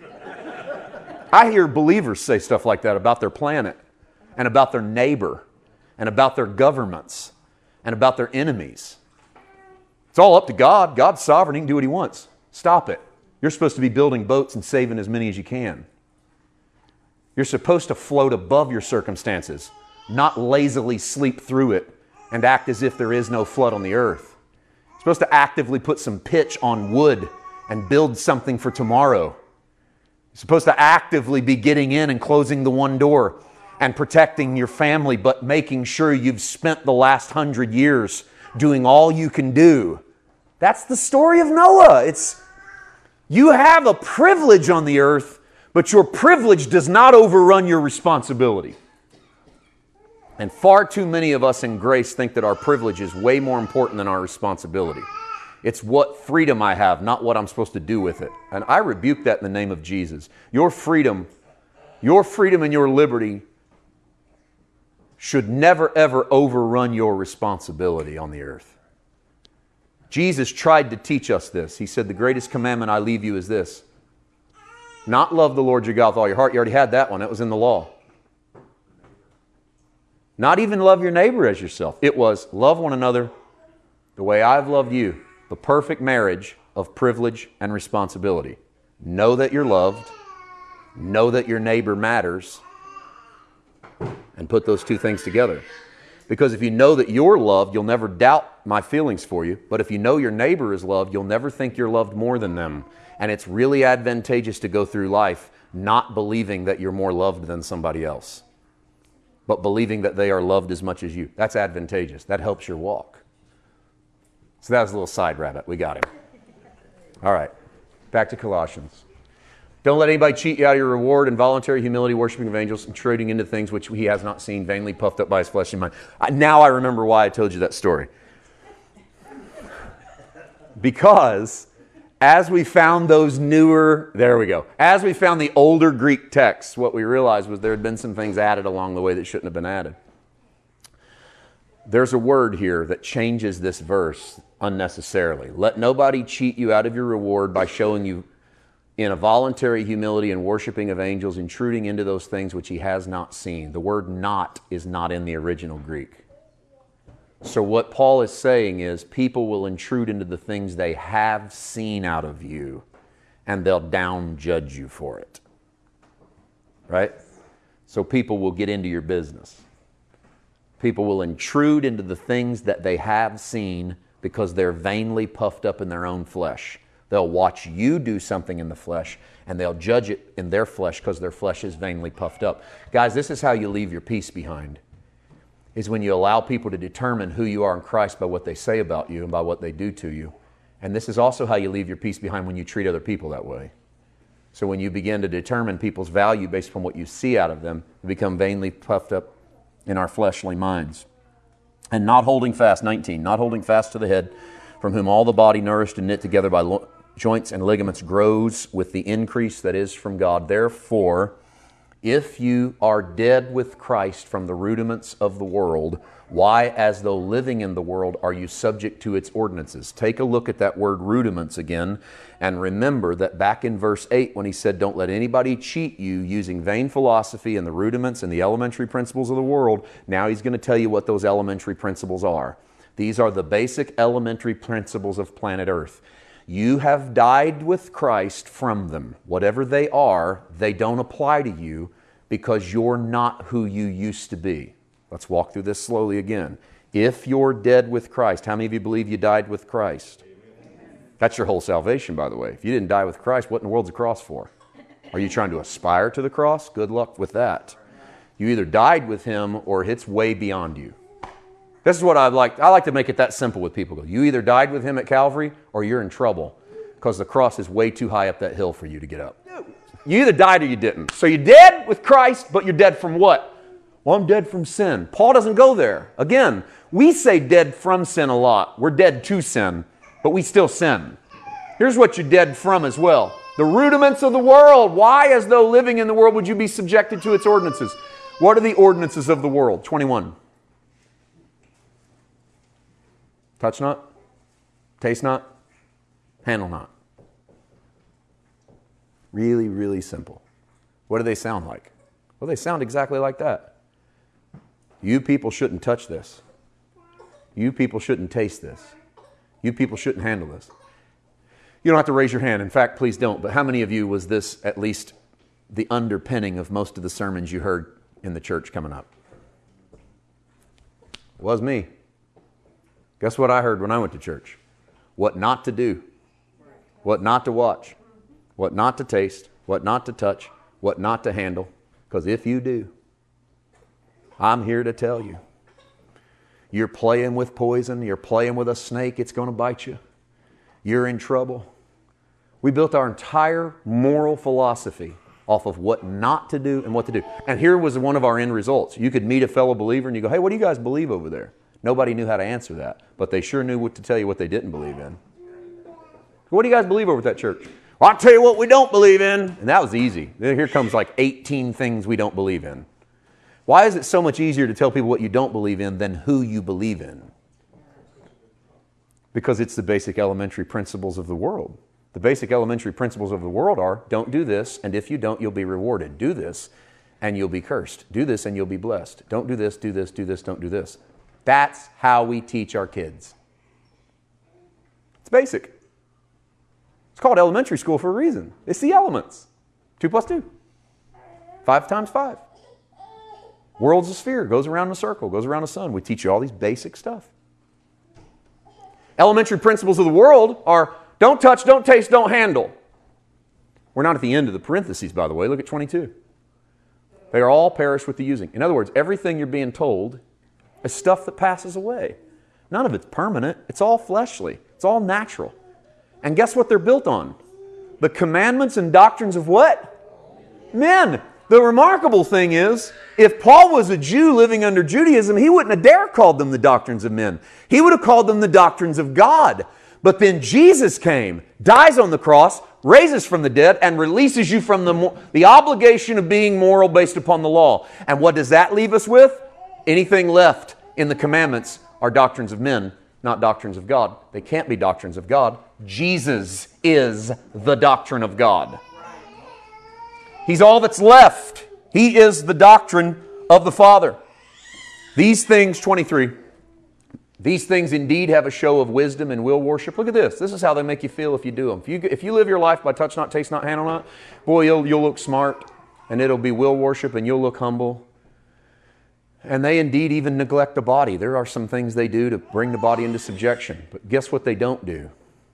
A: I hear believers say stuff like that about their planet and about their neighbor and about their governments and about their enemies. It's all up to God. God's sovereign. He can do what He wants. Stop it. You're supposed to be building boats and saving as many as you can. You're supposed to float above your circumstances, not lazily sleep through it and act as if there is no flood on the earth. You're supposed to actively put some pitch on wood and build something for tomorrow. You're supposed to actively be getting in and closing the one door and protecting your family, but making sure you've spent the last hundred years doing all you can do. That's the story of Noah. It's, you have a privilege on the earth, but your privilege does not overrun your responsibility. And far too many of us in grace think that our privilege is way more important than our responsibility. It's what freedom I have, not what I'm supposed to do with it. And I rebuke that in the name of Jesus. Your freedom, your freedom and your liberty should never ever overrun your responsibility on the earth. Jesus tried to teach us this. He said, the greatest commandment I leave you is this. Not love the Lord your God with all your heart. You already had that one. That was in the law. Not even love your neighbor as yourself. It was love one another the way I've loved you. The perfect marriage of privilege and responsibility. Know that you're loved. Know that your neighbor matters. And put those two things together. Because if you know that you're loved, you'll never doubt my feelings for you. But if you know your neighbor is loved, you'll never think you're loved more than them. And it's really advantageous to go through life not believing that you're more loved than somebody else, but believing that they are loved as much as you. That's advantageous. That helps your walk. So that was a little side rabbit. We got him. All right. Back to Colossians. Don't let anybody cheat you out of your reward in voluntary humility, worshiping of angels, intruding into things which he has not seen, vainly puffed up by his flesh and mind. I, now I remember why I told you that story. Because as we found those newer, there we go, as we found the older Greek texts, what we realized was there had been some things added along the way that shouldn't have been added. There's a word here that changes this verse unnecessarily. Let nobody cheat you out of your reward by showing you in a voluntary humility and worshiping of angels, intruding into those things which he has not seen. The word not is not in the original Greek. So what Paul is saying is people will intrude into the things they have seen out of you, and they'll down judge you for it. Right? So people will get into your business. People will intrude into the things that they have seen because they're vainly puffed up in their own flesh. They'll watch you do something in the flesh, and they'll judge it in their flesh because their flesh is vainly puffed up. Guys, this is how you leave your peace behind, is when you allow people to determine who you are in Christ by what they say about you and by what they do to you. And this is also how you leave your peace behind when you treat other people that way. So when you begin to determine people's value based upon what you see out of them, we become vainly puffed up in our fleshly minds. And not holding fast, nineteen, not holding fast to the head, from whom all the body nourished and knit together by lo- joints and ligaments grows with the increase that is from God. Therefore, if you are dead with Christ from the rudiments of the world, why, as though living in the world, are you subject to its ordinances? Take a look at that word rudiments again, and remember that back in verse eight when he said, don't let anybody cheat you using vain philosophy and the rudiments and the elementary principles of the world, now he's going to tell you what those elementary principles are. These are the basic elementary principles of planet Earth. You have died with Christ from them. Whatever they are, they don't apply to you because you're not who you used to be. Let's walk through this slowly again. If you're dead with Christ, how many of you believe you died with Christ? That's your whole salvation, by the way. If you didn't die with Christ, what in the world's the cross for? Are you trying to aspire to the cross? Good luck with that. You either died with Him or it's way beyond you. This is what I like. I like to make it that simple with people. You either died with Him at Calvary or you're in trouble because the cross is way too high up that hill for you to get up. You either died or you didn't. So you're dead with Christ, but you're dead from what? Well, I'm dead from sin. Paul doesn't go there. Again, we say dead from sin a lot. We're dead to sin, but we still sin. Here's what you're dead from as well. The rudiments of the world. Why, as though living in the world, would you be subjected to its ordinances? What are the ordinances of the world? twenty-one. Touch not, taste not, handle not. Really, really simple. What do they sound like? Well, they sound exactly like that. You people shouldn't touch this. You people shouldn't taste this. You people shouldn't handle this. You don't have to raise your hand. In fact, please don't. But how many of you was this at least the underpinning of most of the sermons you heard in the church coming up? It was me. Guess what I heard when I went to church? What not to do. What not to watch. What not to taste. What not to touch. What not to handle. Because if you do, I'm here to tell you. You're playing with poison. You're playing with a snake. It's going to bite you. You're in trouble. We built our entire moral philosophy off of what not to do and what to do. And here was one of our end results. You could meet a fellow believer and you go, hey, what do you guys believe over there? Nobody knew how to answer that, but they sure knew what to tell you what they didn't believe in. What do you guys believe over at that church? Well, I'll tell you what we don't believe in. And that was easy. Here comes like eighteen things we don't believe in. Why is it so much easier to tell people what you don't believe in than who you believe in? Because it's the basic elementary principles of the world. The basic elementary principles of the world are, don't do this, and if you don't, you'll be rewarded. Do this, and you'll be cursed. Do this, and you'll be blessed. Don't do this, do this, do this, don't do this. That's how we teach our kids. It's basic. It's called elementary school for a reason. It's the elements. Two plus two. Five times five. World's a sphere, goes around in a circle, goes around the sun. We teach you all these basic stuff. Elementary principles of the world are don't touch, don't taste, don't handle. We're not at the end of the parentheses, by the way. Look at twenty-two. They are all perished with the using. In other words, everything you're being told is stuff that passes away. None of it's permanent. It's all fleshly. It's all natural. And guess what they're built on? The commandments and doctrines of what? Men. The remarkable thing is, if Paul was a Jew living under Judaism, he wouldn't have dare called them the doctrines of men. He would have called them the doctrines of God. But then Jesus came, dies on the cross, raises from the dead, and releases you from the, the obligation of being moral based upon the law. And what does that leave us with? Anything left in the commandments are doctrines of men, not doctrines of God. They can't be doctrines of God. Jesus is the doctrine of God. He's all that's left. He is the doctrine of the Father. These things, twenty-three, these things indeed have a show of wisdom and will worship. Look at this. This is how they make you feel if you do them. If you, if you live your life by touch not, taste not, handle not, boy, you'll, you'll look smart, and it'll be will worship, and you'll look humble. And they indeed even neglect the body. There are some things they do to bring the body into subjection. But guess what they don't do?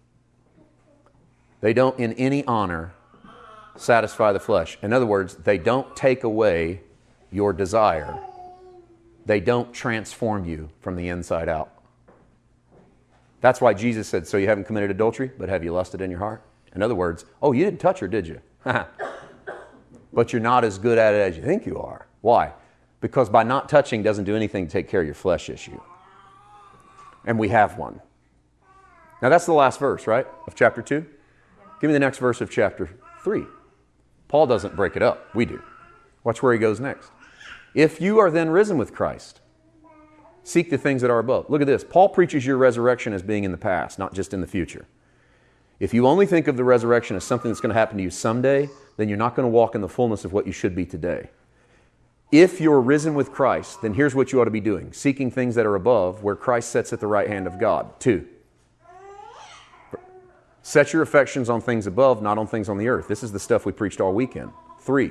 A: They don't in any honor satisfy the flesh. In other words, they don't take away your desire. They don't transform you from the inside out. That's why Jesus said, so you haven't committed adultery, but have you lusted in your heart? In other words, oh, you didn't touch her, did you? But you're not as good at it as you think you are. Why? Because by not touching doesn't do anything to take care of your flesh issue. And we have one. Now that's the last verse, right, of chapter two? Give me the next verse of chapter three. Paul doesn't break it up. We do. Watch where he goes next. If you are then risen with Christ, seek the things that are above. Look at this. Paul preaches your resurrection as being in the past, not just in the future. If you only think of the resurrection as something that's going to happen to you someday, then you're not going to walk in the fullness of what you should be today. If you're risen with Christ, then here's what you ought to be doing. Seeking things that are above, where Christ sits at the right hand of God. Two, set your affections on things above, not on things on the earth. This is the stuff we preached all weekend. Three,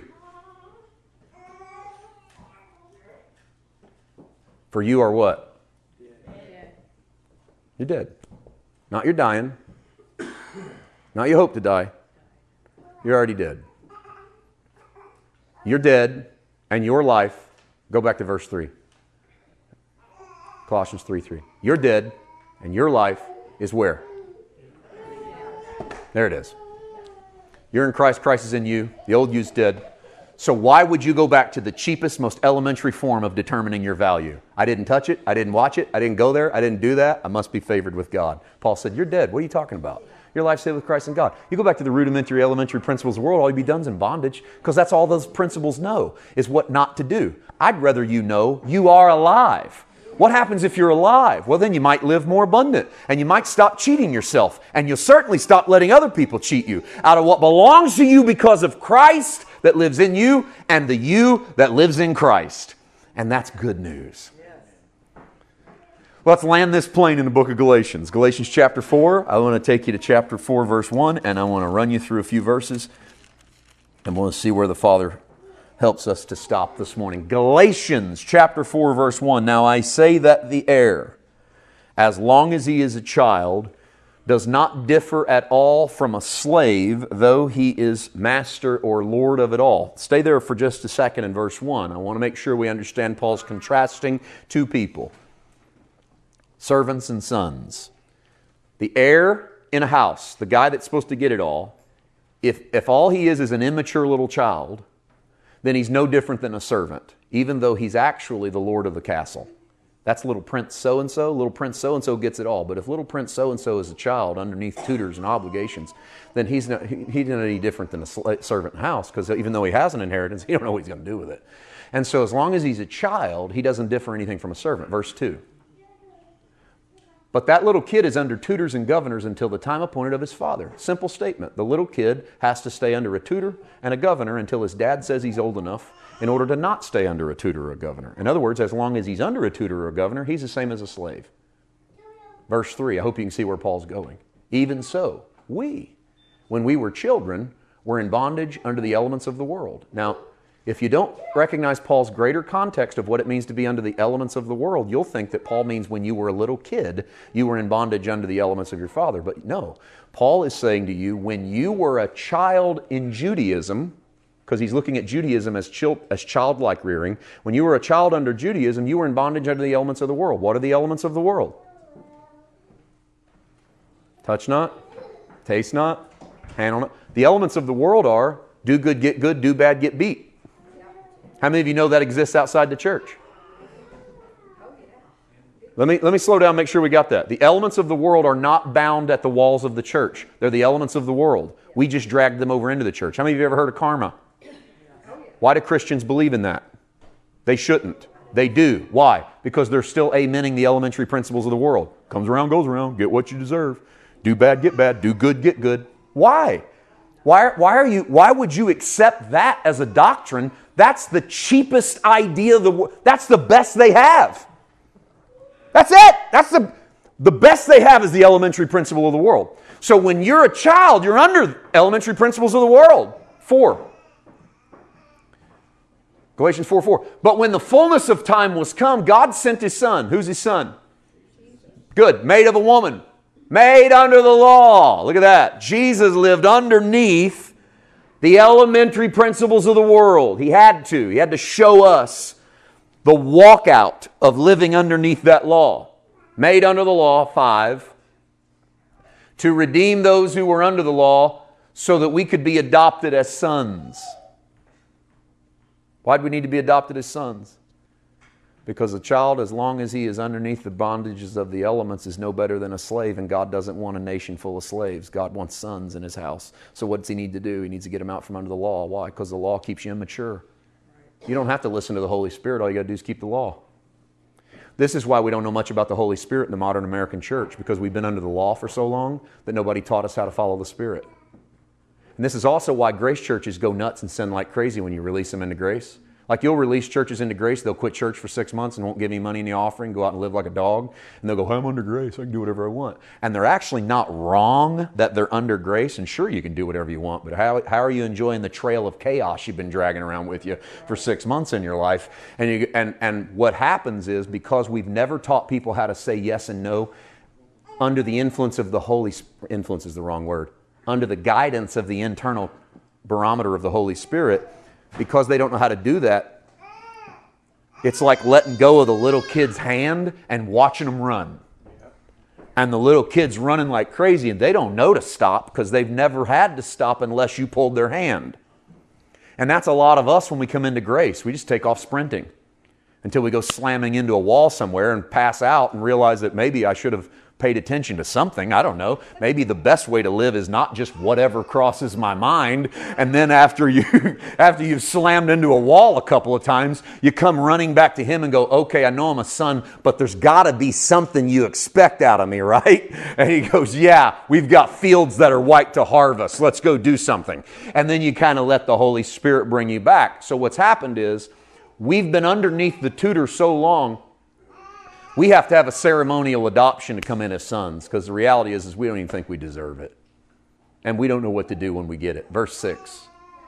A: for you are what? Dead. You're dead. Not you're dying. Not you hope to die. You're already dead. You're dead, and your life, go back to verse three. Colossians three three. You're dead, and your life is where? There it is. You're in Christ, Christ is in you. The old you's dead. So why would you go back to the cheapest, most elementary form of determining your value? I didn't touch it. I didn't watch it. I didn't go there. I didn't do that. I must be favored with God. Paul said, you're dead. What are you talking about? Your life's saved with Christ and God. You go back to the rudimentary, elementary principles of the world, all you'd be done's in bondage, because that's all those principles know, is what not to do. I'd rather you know you are alive. What happens if you're alive? Well, then you might live more abundant, and you might stop cheating yourself, and you'll certainly stop letting other people cheat you out of what belongs to you because of Christ that lives in you and the you that lives in Christ. And that's good news. Let's land this plane in the book of Galatians. Galatians chapter four. I want to take you to chapter four, verse one, and I want to run you through a few verses. And we'll see where the Father helps us to stop this morning. Galatians chapter four, verse one. Now I say that the heir, as long as he is a child, does not differ at all from a slave, though he is master or lord of it all. Stay there for just a second in verse one. I want to make sure we understand Paul's contrasting two people. Servants and sons. The heir in a house, the guy that's supposed to get it all, if, if all he is is an immature little child, then he's no different than a servant, even though he's actually the lord of the castle. That's little Prince so-and-so. Little Prince so-and-so gets it all. But if little Prince so-and-so is a child underneath tutors and obligations, then he's not, he, he's not any different than a servant in the house, because even though he has an inheritance, he don't know what he's going to do with it. And so as long as he's a child, he doesn't differ anything from a servant. Verse two. But that little kid is under tutors and governors until the time appointed of his father. Simple statement. The little kid has to stay under a tutor and a governor until his dad says he's old enough in order to not stay under a tutor or a governor. In other words, as long as he's under a tutor or a governor, he's the same as a slave. Verse three, I hope you can see where Paul's going. Even so, we, when we were children, were in bondage under the elements of the world. Now, if you don't recognize Paul's greater context of what it means to be under the elements of the world, you'll think that Paul means when you were a little kid, you were in bondage under the elements of your father. But no, Paul is saying to you, when you were a child in Judaism, because he's looking at Judaism as, child, as childlike rearing, when you were a child under Judaism, you were in bondage under the elements of the world. What are the elements of the world? Touch not, taste not, handle not. The elements of the world are do good, get good, do bad, get beat. How many of you know that exists outside the church? Let me, let me slow down and make sure we got that. The elements of the world are not bound at the walls of the church. They're the elements of the world. We just dragged them over into the church. How many of you have ever heard of karma? Why do Christians believe in that? They shouldn't. They do. Why? Because they're still amening the elementary principles of the world. Comes around, goes around. Get what you deserve. Do bad, get bad. Do good, get good. Why? Why, why, are you, why would you accept that as a doctrine? That's the cheapest idea. The, that's the best they have. That's it. That's the, the best they have is the elementary principle of the world. So when you're a child, you're under elementary principles of the world. Four. Galatians four four. But when the fullness of time was come, God sent His Son. Who's His Son? Good. Made of a woman. Made under the law. Look at that. Jesus lived underneath the elementary principles of the world. He had to. He had to show us the walkout of living underneath that law. Made under the law, five. To redeem those who were under the law so that we could be adopted as sons. Why do we need to be adopted as sons? Because a child, as long as he is underneath the bondages of the elements, is no better than a slave, and God doesn't want a nation full of slaves. God wants sons in His house. So what does He need to do? He needs to get them out from under the law. Why? Because the law keeps you immature. You don't have to listen to the Holy Spirit. All you got to do is keep the law. This is why we don't know much about the Holy Spirit in the modern American church, because we've been under the law for so long that nobody taught us how to follow the Spirit. And this is also why grace churches go nuts and sin like crazy when you release them into grace. Like you'll release churches into grace, they'll quit church for six months and won't give any money in the offering, go out and live like a dog, and they'll go, I'm under grace, I can do whatever I want. And they're actually not wrong that they're under grace, and sure you can do whatever you want, but how, how are you enjoying the trail of chaos you've been dragging around with you for six months in your life? And, you, and, and what happens is, because we've never taught people how to say yes and no, under the influence of the Holy Spirit, influence is the wrong word, under the guidance of the internal barometer of the Holy Spirit, because they don't know how to do that, it's like letting go of the little kid's hand and watching them run. And the little kid's running like crazy, and they don't know to stop because they've never had to stop unless you pulled their hand. And that's a lot of us when we come into grace. We just take off sprinting until we go slamming into a wall somewhere and pass out and realize that maybe I should have paid attention to something. I don't know. Maybe the best way to live is not just whatever crosses my mind. And then after you, after you've slammed into a wall a couple of times, you come running back to Him and go, okay, I know I'm a son, but there's got to be something you expect out of me, right? And He goes, yeah, we've got fields that are white to harvest. Let's go do something. And then you kind of let the Holy Spirit bring you back. So what's happened is we've been underneath the tutor so long We have to have a ceremonial adoption to come in as sons, because the reality is, is we don't even think we deserve it. And we don't know what to do when we get it. Verse six.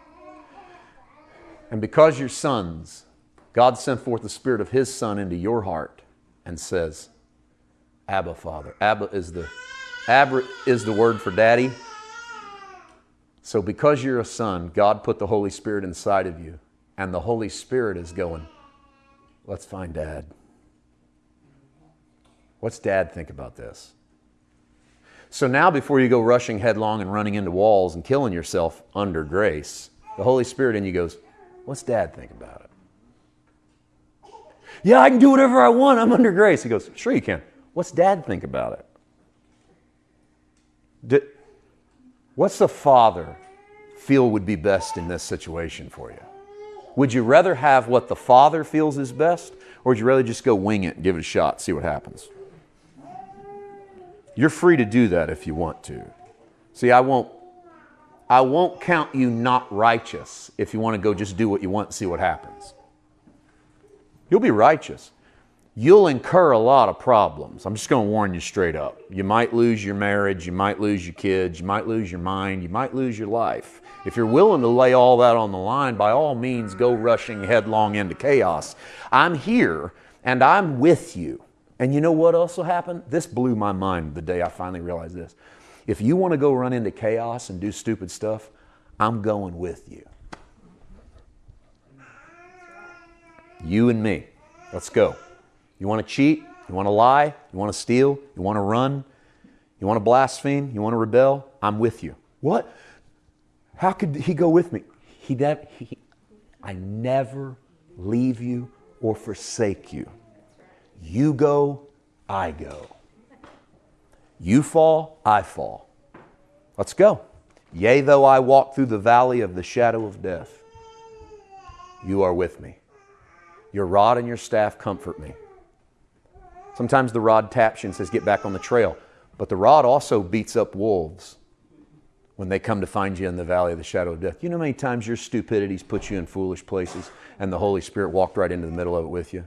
A: And because you're sons, God sent forth the Spirit of His Son into your heart and says, Abba, Father. Abba is the, Abba is the word for daddy. So because you're a son, God put the Holy Spirit inside of you. And the Holy Spirit is going, let's find Dad. What's Dad think about this? So now before you go rushing headlong and running into walls and killing yourself under grace, the Holy Spirit in you goes, what's Dad think about it? Yeah, I can do whatever I want. I'm under grace. He goes, sure you can. What's Dad think about it? Did, what's the father feel would be best in this situation for you? Would you rather have what the father feels is best, or would you rather just go wing it and give it a shot, see what happens? You're free to do that if you want to. See, I won't, I won't count you not righteous if you want to go just do what you want and see what happens. You'll be righteous. You'll incur a lot of problems. I'm just going to warn you straight up. You might lose your marriage. You might lose your kids. You might lose your mind. You might lose your life. If you're willing to lay all that on the line, by all means, go rushing headlong into chaos. I'm here and I'm with you. And you know what also happened? This blew my mind the day I finally realized this. If you want to go run into chaos and do stupid stuff, I'm going with you. You and me. Let's go. You want to cheat? You want to lie? You want to steal? You want to run? You want to blaspheme? You want to rebel? I'm with you. What? How could he go with me? He, never, he I never leave you or forsake you. You go, I go. You fall, I fall. Let's go. Yea, though I walk through the valley of the shadow of death, you are with me. Your rod and your staff comfort me. Sometimes the rod taps you and says, get back on the trail. But the rod also beats up wolves when they come to find you in the valley of the shadow of death. You know how many times your stupidities put you in foolish places and the Holy Spirit walked right into the middle of it with you?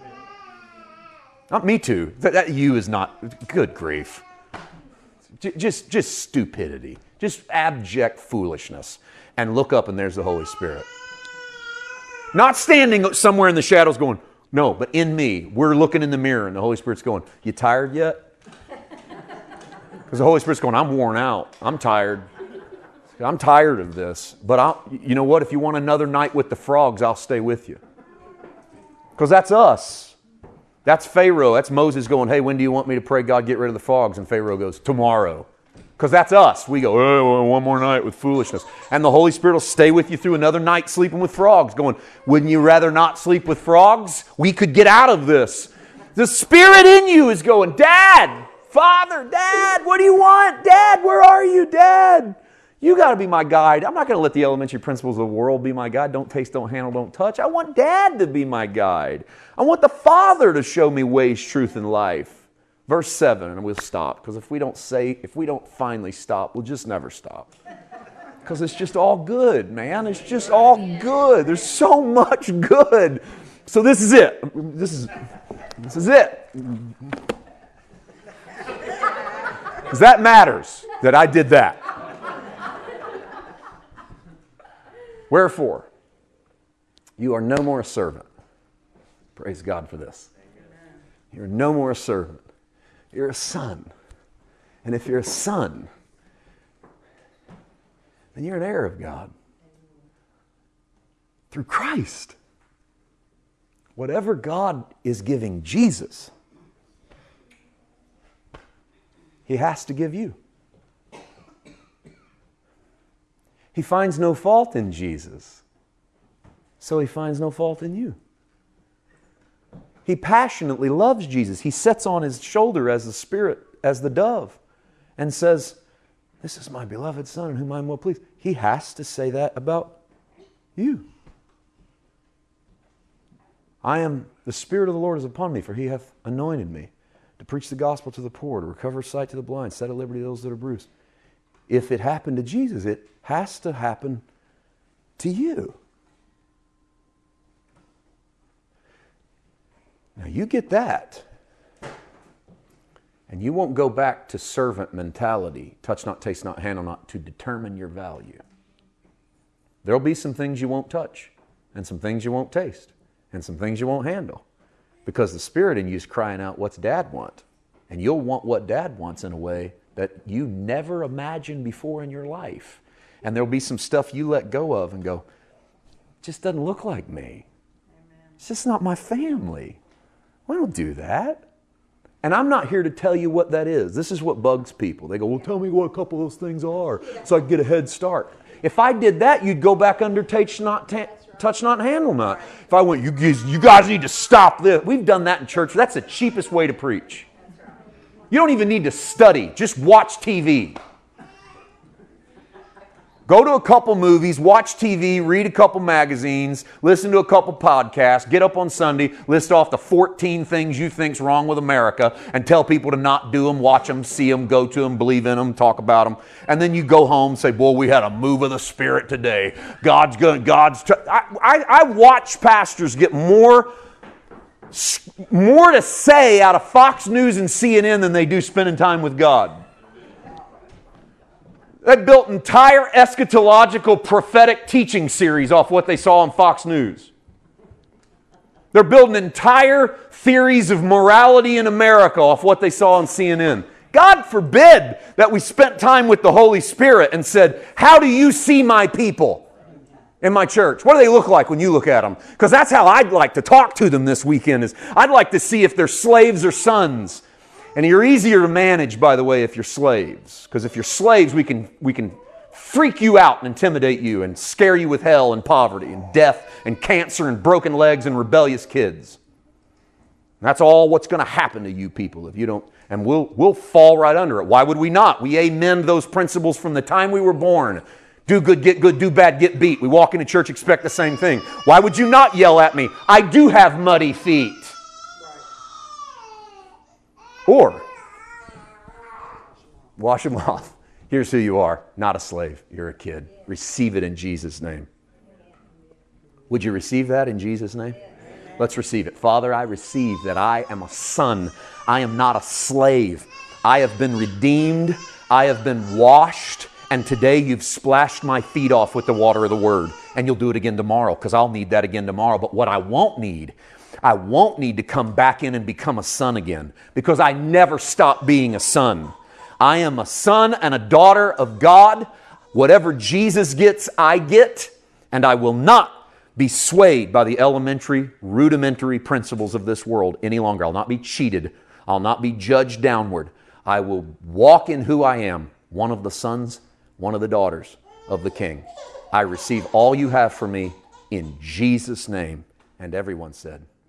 A: Not me too. That, that you is not, good grief. J- just, just stupidity. Just abject foolishness. And look up and there's the Holy Spirit. Not standing somewhere in the shadows going, no, but in me. We're looking in the mirror and the Holy Spirit's going, you tired yet? Because the Holy Spirit's going, I'm worn out. I'm tired. I'm tired of this. But I'll, you know what? If you want another night with the frogs, I'll stay with you. Because that's us. That's Pharaoh. That's Moses going, hey, when do you want me to pray God get rid of the frogs? And Pharaoh goes, tomorrow. Because that's us. We go, oh, one more night with foolishness. And the Holy Spirit will stay with you through another night sleeping with frogs. Going, wouldn't you rather not sleep with frogs? We could get out of this. The Spirit in you is going, Dad, Father, Dad, what do you want? Dad, where are you, Dad? You got to be my guide. I'm not going to let the elementary principles of the world be my guide. Don't taste, don't handle, don't touch. I want Dad to be my guide. I want the Father to show me ways, truth, and life. Verse seven, and we'll stop. Because if we don't say, if we don't finally stop, we'll just never stop. Because it's just all good, man. It's just all good. There's so much good. So this is it. This is, this is it. Because that matters, that I did that. Wherefore, you are no more a servant. Praise God for this. You're no more a servant. You're a son. And if you're a son, then you're an heir of God. Through Christ. Whatever God is giving Jesus, He has to give you. He finds no fault in Jesus, so He finds no fault in you. He passionately loves Jesus. He sits on His shoulder as the Spirit, as the dove, and says, this is my beloved Son in whom I am well pleased. He has to say that about you. I am, the Spirit of the Lord is upon me, for He hath anointed me to preach the gospel to the poor, to recover sight to the blind, set at liberty those that are bruised. If it happened to Jesus, it has to happen to you. Now you get that. And you won't go back to servant mentality, touch not, taste not, handle not, to determine your value. There'll be some things you won't touch, and some things you won't taste, and some things you won't handle. Because the Spirit in you is crying out, what's Dad want? And you'll want what Dad wants in a way that you never imagined before in your life. And there'll be some stuff you let go of and go, it just doesn't look like me. It's just not my family. We don't do that. And I'm not here to tell you what that is. This is what bugs people. They go, well, tell me what a couple of those things are so I can get a head start. If I did that, you'd go back under touch not, ta- touch not, handle not. If I went, you guys, you guys need to stop this. We've done that in church. That's the cheapest way to preach. You don't even need to study. Just watch T V. Go to a couple movies, watch T V, read a couple magazines, listen to a couple podcasts, get up on Sunday, list off the fourteen things you think's wrong with America, and tell people to not do them, watch them, see them, go to them, believe in them, talk about them. And then you go home and say, boy, we had a move of the Spirit today. God's good. God's... T-. I, I, I watch pastors get more, more to say out of Fox News and C N N than they do spending time with God. They built entire eschatological prophetic teaching series off what they saw on Fox News. They're building entire theories of morality in America off what they saw on C N N. God forbid that we spent time with the Holy Spirit and said, how do you see my people in my church? What do they look like when you look at them? Because that's how I'd like to talk to them this weekend. Is I'd like to see if they're slaves or sons. And you're easier to manage, by the way, if you're slaves. Because if you're slaves, we can, we can freak you out and intimidate you and scare you with hell and poverty and death and cancer and broken legs and rebellious kids. And that's all what's going to happen to you people if you don't. And we'll, we'll fall right under it. Why would we not? We amend those principles from the time we were born. Do good, get good. Do bad, get beat. We walk into church, expect the same thing. Why would you not yell at me? I do have muddy feet. Or, wash them off. Here's who you are. Not a slave. You're a kid. Receive it in Jesus' name. Would you receive that in Jesus' name? Let's receive it. Father, I receive that I am a son. I am not a slave. I have been redeemed. I have been washed. And today you've splashed my feet off with the water of the Word. And you'll do it again tomorrow, because I'll need that again tomorrow. But what I won't need I won't need to come back in and become a son again, because I never stopped being a son. I am a son and a daughter of God. Whatever Jesus gets, I get, and I will not be swayed by the elementary, rudimentary principles of this world any longer. I'll not be cheated. I'll not be judged downward. I will walk in who I am, one of the sons, one of the daughters of the King. I receive all you have for me in Jesus' name. And everyone said,